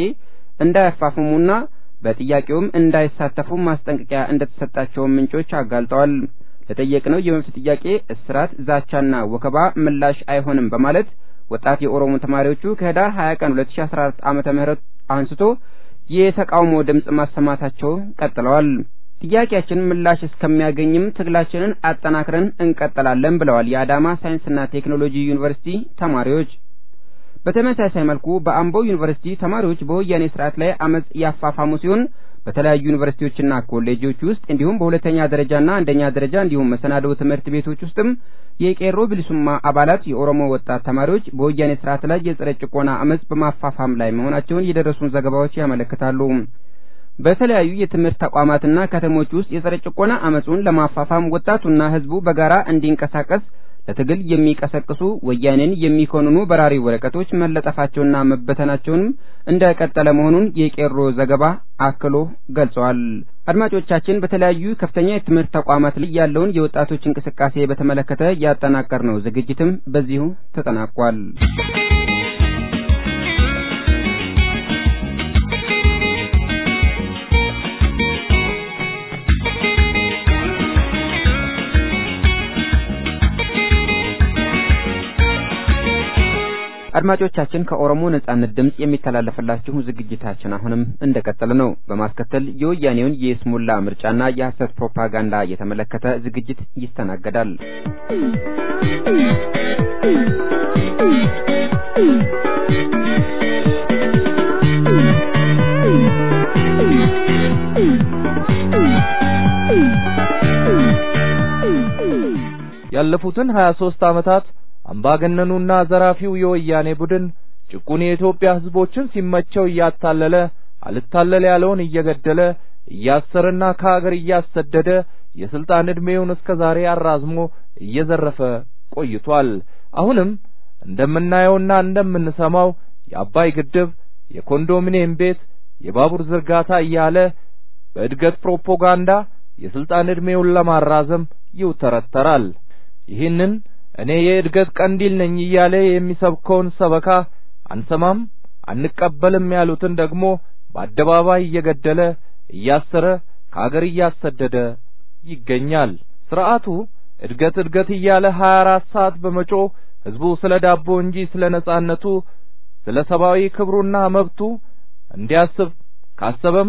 እንዳያፋፍሙና በጥያቄውም እንዳይሳተፉ ማስጠንቀቂያ እንደተሰጣቸው ምንጮች አጋልጠዋል። ለጠየቅነው የመብት ጥያቄ እስራት፣ ዛቻና ወከባ ምላሽ አይሆንም በማለት ወጣት የኦሮሞ ተማሪዎቹ ከህዳር 20 ቀን 2014 ዓመተ ምህረት አንስቶ የተቃውሞ ድምጽ ማሰማታቸው ቀጥለዋል። ጥያቄያችን ምላሽ እስከሚያገኝም ትግላችንን አጠናክረን እንቀጥላለን ብለዋል የአዳማ ሳይንስና ቴክኖሎጂ ዩኒቨርሲቲ ተማሪዎች። በተመሳሳይ መልኩ በአምቦ ዩኒቨርሲቲ ተማሪዎች በወያኔ ስርዓት ላይ አመጽ ያፋፋሙ ሲሆን በተለያዩ ዩኒቨርሲቲዎችና ኮሌጆች ውስጥ እንዲሁም በሁለተኛ ደረጃና አንደኛ ደረጃ እንዲሁም መሰናዶ ትምህርት ቤቶች ውስጥም የቄሮ ብልሱማ አባላት የኦሮሞ ወጣት ተማሪዎች በወያኔ ስርዓት ላይ የጸረ ጭቆና አመጽ በማፋፋም ላይ መሆናቸውን የደረሱን ዘገባዎች ያመለክታሉ። በተለያዩ የትምህርት ተቋማትና ከተሞች ውስጥ የጸረ ጭቆና አመጹን ለማፋፋም ወጣቱና ህዝቡ በጋራ እንዲንቀሳቀስ ለትግል የሚቀሰቅሱ ወያኔን የሚኮንኑ በራሪ ወረቀቶች መለጠፋቸውና መበተናቸውንም እንደቀጠለ መሆኑን የቄሮ ዘገባ አክሎ ገልጿል። አድማጮቻችን በተለያዩ ከፍተኛ የትምህርት ተቋማት ላይ ያለውን የወጣቶች እንቅስቃሴ በተመለከተ ያጠናቀርነው ዝግጅትም በዚሁ ተጠናቋል። አድማጮቻችን ከኦሮሞ ነጻነት ድምጽ የሚተላለፈላችሁ ዝግጅታችን አሁንም እንደቀጠለ ነው። በማስከተል የወያኔውን የስሙላ ምርጫና የሐሰት ፕሮፓጋንዳ የተመለከተ ዝግጅት ይስተናገዳል። ያለፉትን 23 ዓመታት አምባገነኑና ዘራፊው የወያኔ ቡድን ጭቁን የኢትዮጵያ ህዝቦችን ሲመቸው እያታለለ አልታለለ ያለውን እየገደለ እያሰረና ከሀገር እያሰደደ የስልጣን እድሜውን እስከዛሬ አራዝሞ እየዘረፈ ቆይቷል። አሁንም እንደምናየውና እንደምንሰማው የአባይ ግድብ፣ የኮንዶሚኒየም ቤት፣ የባቡር ዝርጋታ እያለ በእድገት ፕሮፓጋንዳ የስልጣን እድሜውን ለማራዘም ይውተረተራል። ይህንን እኔ የእድገት ቀንዲል ነኝ እያለ የሚሰብከውን ሰበካ አንሰማም አንቀበልም ያሉትን ደግሞ በአደባባይ እየገደለ እያሰረ ከሀገር እያሰደደ ይገኛል። ስርዓቱ እድገት እያለ 24 ሰዓት በመጮህ ህዝቡ ስለ ዳቦ እንጂ ስለ ነጻነቱ ስለ ሰብአዊ ክብሩና መብቱ እንዲያስብ ካሰበም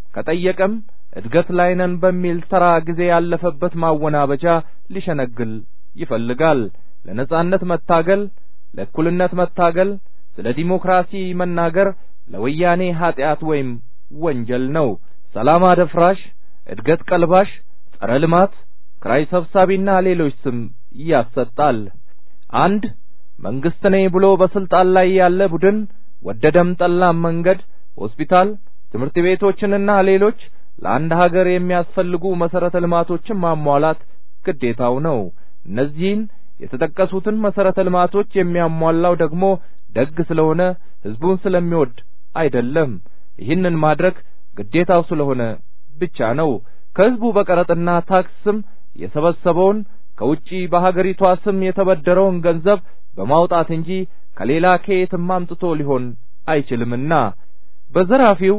ከጠየቀም እድገት ላይ ነን በሚል ተራ ጊዜ ያለፈበት ማወናበጃ ሊሸነግል ይፈልጋል። ለነጻነት መታገል፣ ለእኩልነት መታገል፣ ስለ ዲሞክራሲ መናገር ለወያኔ ኃጢአት ወይም ወንጀል ነው። ሰላም አደፍራሽ፣ እድገት ቀልባሽ፣ ጸረ ልማት፣ ክራይ ሰብሳቢና ሌሎች ስም ያሰጣል። አንድ መንግስት ነኝ ብሎ በስልጣን ላይ ያለ ቡድን ወደደም ጠላም መንገድ፣ ሆስፒታል፣ ትምህርት ቤቶችንና ሌሎች ለአንድ ሀገር የሚያስፈልጉ መሰረተ ልማቶችን ማሟላት ግዴታው ነው። እነዚህን የተጠቀሱትን መሰረተ ልማቶች የሚያሟላው ደግሞ ደግ ስለሆነ ህዝቡን ስለሚወድ አይደለም። ይህንን ማድረግ ግዴታው ስለሆነ ብቻ ነው። ከህዝቡ በቀረጥና ታክስ ስም የሰበሰበውን ከውጪ በሀገሪቷ ስም የተበደረውን ገንዘብ በማውጣት እንጂ ከሌላ ከየትም አምጥቶ ሊሆን አይችልምና በዘራፊው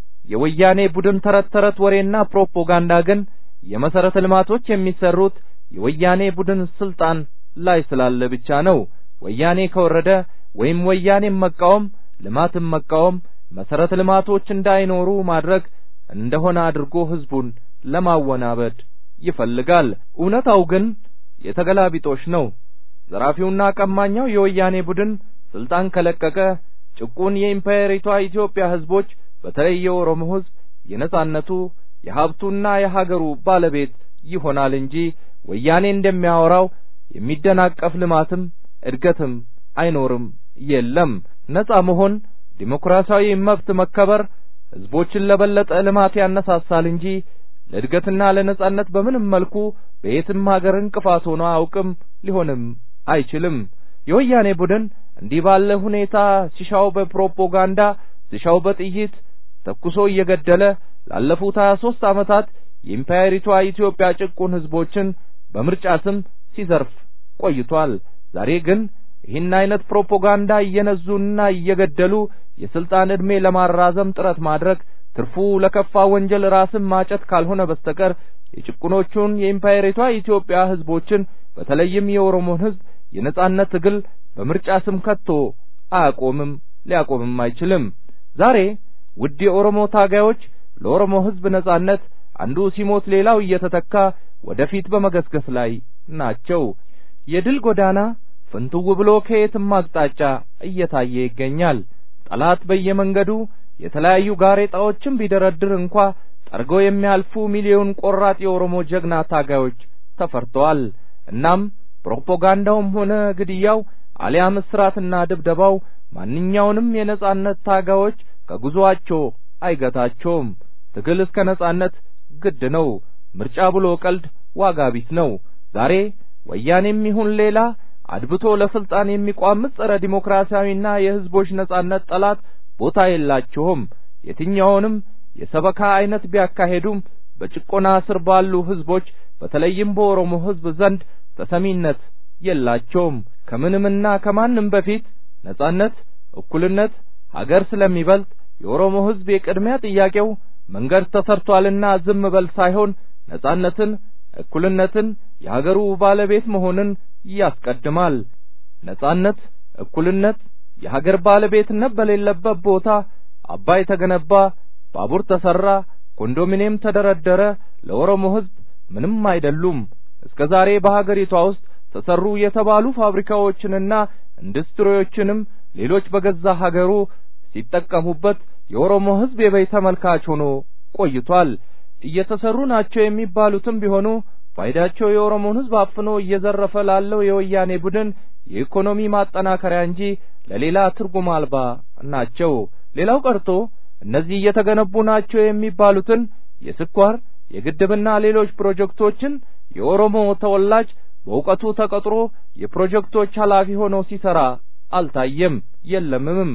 የወያኔ ቡድን ተረት ወሬና ፕሮፓጋንዳ ግን የመሰረተ ልማቶች የሚሰሩት የወያኔ ቡድን ስልጣን ላይ ስላለ ብቻ ነው። ወያኔ ከወረደ ወይም ወያኔን መቃወም ልማትን መቃወም መሰረተ ልማቶች እንዳይኖሩ ማድረግ እንደሆነ አድርጎ ህዝቡን ለማወናበድ ይፈልጋል። እውነታው ግን የተገላቢጦሽ ነው። ዘራፊውና ቀማኛው የወያኔ ቡድን ስልጣን ከለቀቀ ጭቁን የኢምፔሪቷ ኢትዮጵያ ህዝቦች በተለይ የኦሮሞ ህዝብ የነጻነቱ የሀብቱና የሀገሩ ባለቤት ይሆናል እንጂ ወያኔ እንደሚያወራው የሚደናቀፍ ልማትም እድገትም አይኖርም የለም። ነጻ መሆን ዲሞክራሲያዊ መብት መከበር ህዝቦችን ለበለጠ ልማት ያነሳሳል እንጂ ለእድገትና ለነጻነት በምንም መልኩ በየትም ሀገር እንቅፋት ሆኖ አያውቅም ሊሆንም አይችልም። የወያኔ ቡድን እንዲህ ባለ ሁኔታ ሲሻው በፕሮፓጋንዳ ሲሻው በጥይት ተኩሶ እየገደለ ላለፉት 23 ዓመታት የኢምፔሪቷ ኢትዮጵያ ጭቁን ህዝቦችን በምርጫ ስም ሲዘርፍ ቆይቷል። ዛሬ ግን ይህን አይነት ፕሮፓጋንዳ እየነዙና እየገደሉ የስልጣን እድሜ ለማራዘም ጥረት ማድረግ ትርፉ ለከፋ ወንጀል ራስን ማጨት ካልሆነ በስተቀር የጭቁኖቹን የኢምፓየሪቷ ኢትዮጵያ ህዝቦችን በተለይም የኦሮሞን ህዝብ የነጻነት ትግል በምርጫ ስም ከቶ አያቆምም፣ ሊያቆምም አይችልም። ዛሬ ውድ የኦሮሞ ታጋዮች ለኦሮሞ ህዝብ ነጻነት አንዱ ሲሞት ሌላው እየተተካ ወደፊት በመገስገስ ላይ ናቸው። የድል ጎዳና ፍንትው ብሎ ከየትም አቅጣጫ እየታየ ይገኛል። ጠላት በየመንገዱ የተለያዩ ጋሬጣዎችን ቢደረድር እንኳ ጠርጎ የሚያልፉ ሚሊዮን ቆራጥ የኦሮሞ ጀግና ታጋዮች ተፈርተዋል። እናም ፕሮፓጋንዳውም ሆነ ግድያው አሊያም እስራትና ድብደባው ማንኛውንም የነጻነት ታጋዮች ከጉዞአቸው አይገታቸውም። ትግል እስከ ነጻነት ግድ ነው። ምርጫ ብሎ ቀልድ ዋጋ ቢስ ነው። ዛሬ ወያኔም ይሁን ሌላ አድብቶ ለስልጣን የሚቋምጥ ጸረ ዲሞክራሲያዊና የህዝቦች ነጻነት ጠላት ቦታ የላቸውም። የትኛውንም የሰበካ አይነት ቢያካሄዱም በጭቆና ስር ባሉ ህዝቦች በተለይም በኦሮሞ ህዝብ ዘንድ ተሰሚነት የላቸውም። ከምንምና ከማንም በፊት ነጻነት፣ እኩልነት፣ ሀገር ስለሚበልጥ የኦሮሞ ህዝብ የቅድሚያ ጥያቄው መንገድ ተሰርቷልና ዝም በል ሳይሆን ነጻነትን፣ እኩልነትን፣ የሀገሩ ባለቤት መሆንን ያስቀድማል። ነጻነት፣ እኩልነት፣ የሀገር ባለቤትነት በሌለበት ቦታ አባይ ተገነባ፣ ባቡር ተሰራ፣ ኮንዶሚኒየም ተደረደረ ለኦሮሞ ህዝብ ምንም አይደሉም። እስከዛሬ በሀገሪቷ ውስጥ ተሰሩ የተባሉ ፋብሪካዎችንና ኢንዱስትሪዎችንም ሌሎች በገዛ ሀገሩ ሲጠቀሙበት የኦሮሞ ህዝብ የበይ ተመልካች ሆኖ ቆይቷል። እየተሰሩ ናቸው የሚባሉትም ቢሆኑ ፋይዳቸው የኦሮሞን ህዝብ አፍኖ እየዘረፈ ላለው የወያኔ ቡድን የኢኮኖሚ ማጠናከሪያ እንጂ ለሌላ ትርጉም አልባ ናቸው። ሌላው ቀርቶ እነዚህ እየተገነቡ ናቸው የሚባሉትን የስኳር የግድብና ሌሎች ፕሮጀክቶችን የኦሮሞ ተወላጅ በእውቀቱ ተቀጥሮ የፕሮጀክቶች ኃላፊ ሆኖ ሲሰራ አልታየም፣ የለምም።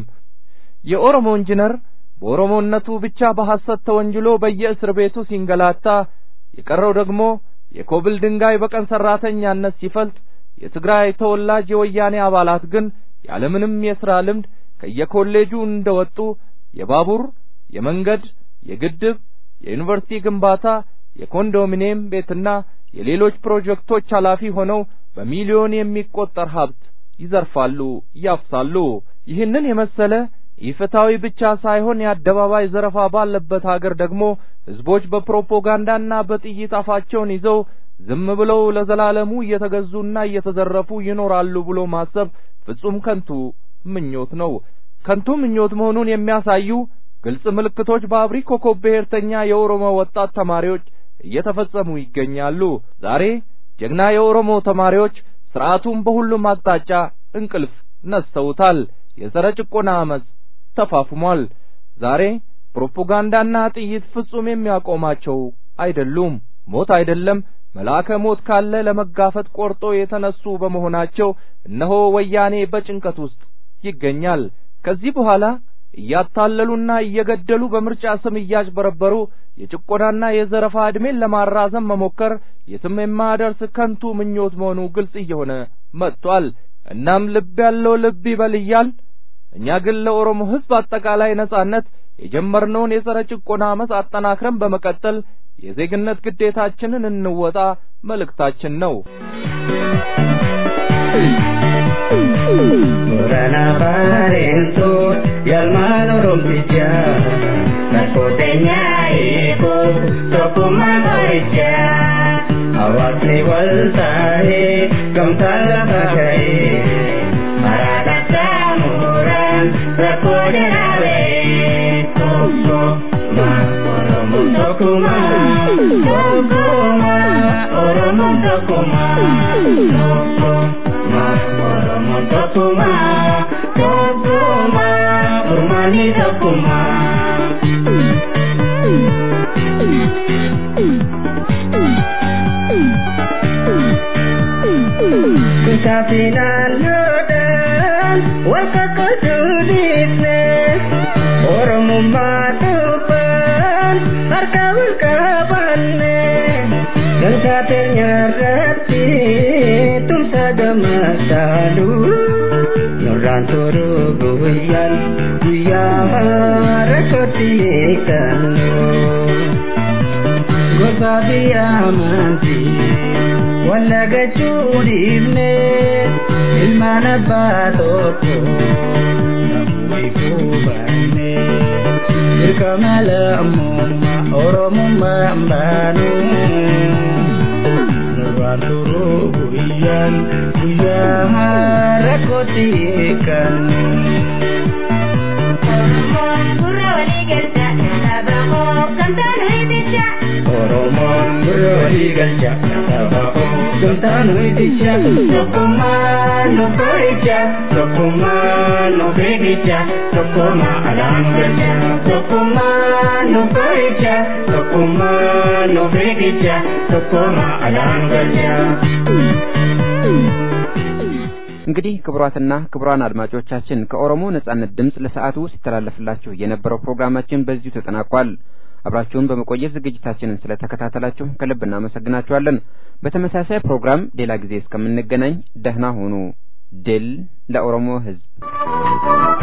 የኦሮሞ ኢንጂነር በኦሮሞነቱ ብቻ በሐሰት ተወንጅሎ በየእስር ቤቱ ሲንገላታ፣ የቀረው ደግሞ የኮብል ድንጋይ በቀን ሰራተኛነት ሲፈልጥ፣ የትግራይ ተወላጅ የወያኔ አባላት ግን ያለምንም የሥራ ልምድ ከየኮሌጁ እንደወጡ የባቡር፣ የመንገድ፣ የግድብ፣ የዩኒቨርሲቲ ግንባታ፣ የኮንዶሚኒየም ቤትና የሌሎች ፕሮጀክቶች ኃላፊ ሆነው በሚሊዮን የሚቆጠር ሀብት ይዘርፋሉ፣ ያፍሳሉ። ይህንን የመሰለ ኢፍትሃዊ ብቻ ሳይሆን የአደባባይ ዘረፋ ባለበት ሀገር ደግሞ ህዝቦች በፕሮፓጋንዳና በጥይት አፋቸውን ይዘው ዝም ብለው ለዘላለሙ እየተገዙና እየተዘረፉ ይኖራሉ ብሎ ማሰብ ፍጹም ከንቱ ምኞት ነው። ከንቱ ምኞት መሆኑን የሚያሳዩ ግልጽ ምልክቶች በአብሪ ኮከብ ብሔርተኛ የኦሮሞ ወጣት ተማሪዎች እየተፈጸሙ ይገኛሉ። ዛሬ ጀግና የኦሮሞ ተማሪዎች ስርዓቱን በሁሉም አቅጣጫ እንቅልፍ ነስተውታል። የዘረ ጭቆና አመጽ ተፋፍሟል። ዛሬ ፕሮፓጋንዳና ጥይት ፍጹም የሚያቆማቸው አይደሉም። ሞት አይደለም መልአከ ሞት ካለ ለመጋፈጥ ቆርጦ የተነሱ በመሆናቸው እነሆ ወያኔ በጭንቀት ውስጥ ይገኛል። ከዚህ በኋላ እያታለሉና እየገደሉ በምርጫ ስም እያጭበረበሩ የጭቆናና የዘረፋ ዕድሜን ለማራዘም መሞከር የትም የማያደርስ ከንቱ ምኞት መሆኑ ግልጽ እየሆነ መጥቷል። እናም ልብ ያለው ልብ ይበል እያል እኛ ግን ለኦሮሞ ህዝብ አጠቃላይ ነጻነት የጀመርነውን የጸረ ጭቆና አመጽ አጠናክረን በመቀጠል የዜግነት ግዴታችንን እንወጣ መልእክታችን ነው። ቡራና ባሬንቱ ያልማኖ ሮምቲቻ ናኮቴኛ ኢኮ ቶኩማ ባሪቻ አዋስኒ ወልታሄ ገምታላ ባጋዬ አራዳታ ሙራን ረኮደናዌ ቶኮ ማ ኦሮሞ ቶኩማ ቶኩማ ኦሮሞ ቶኩማ ቶኮ ማ ኦሮሞ ቶኩማ ቶኩማ ኡርማኒ ቶኩማ Kitabinan lodan wakakaduditne Oromummaa tuban harkawul kabanne Gantaateenya irratti tumsa gammadaalu Nurraan turuu guyyaa rakkootti eeggannu Gosa Dukabiya manti wala gachuri ibne ilmana batoko namui kubane irkamala mumma oromumma mbanu nuraturu guyan rakotikan Oromon berwali galja, Sultan Widisha, Sokoma no Bericha, Sokoma no Bericha, Sokoma alam galja, Sokoma no Bericha, Sokoma no Bericha, Sokoma alam galja. እንግዲህ ክቡራትና ክቡራን አድማጮቻችን ከኦሮሞ ነጻነት ድምጽ ለሰዓቱ ሲተላለፍላችሁ የነበረው ፕሮግራማችን በዚሁ ተጠናቋል። አብራችሁን በመቆየት ዝግጅታችንን ስለተከታተላችሁ ከልብ እናመሰግናችኋለን። በተመሳሳይ ፕሮግራም ሌላ ጊዜ እስከምንገናኝ ደህና ሁኑ። ድል ለኦሮሞ ሕዝብ።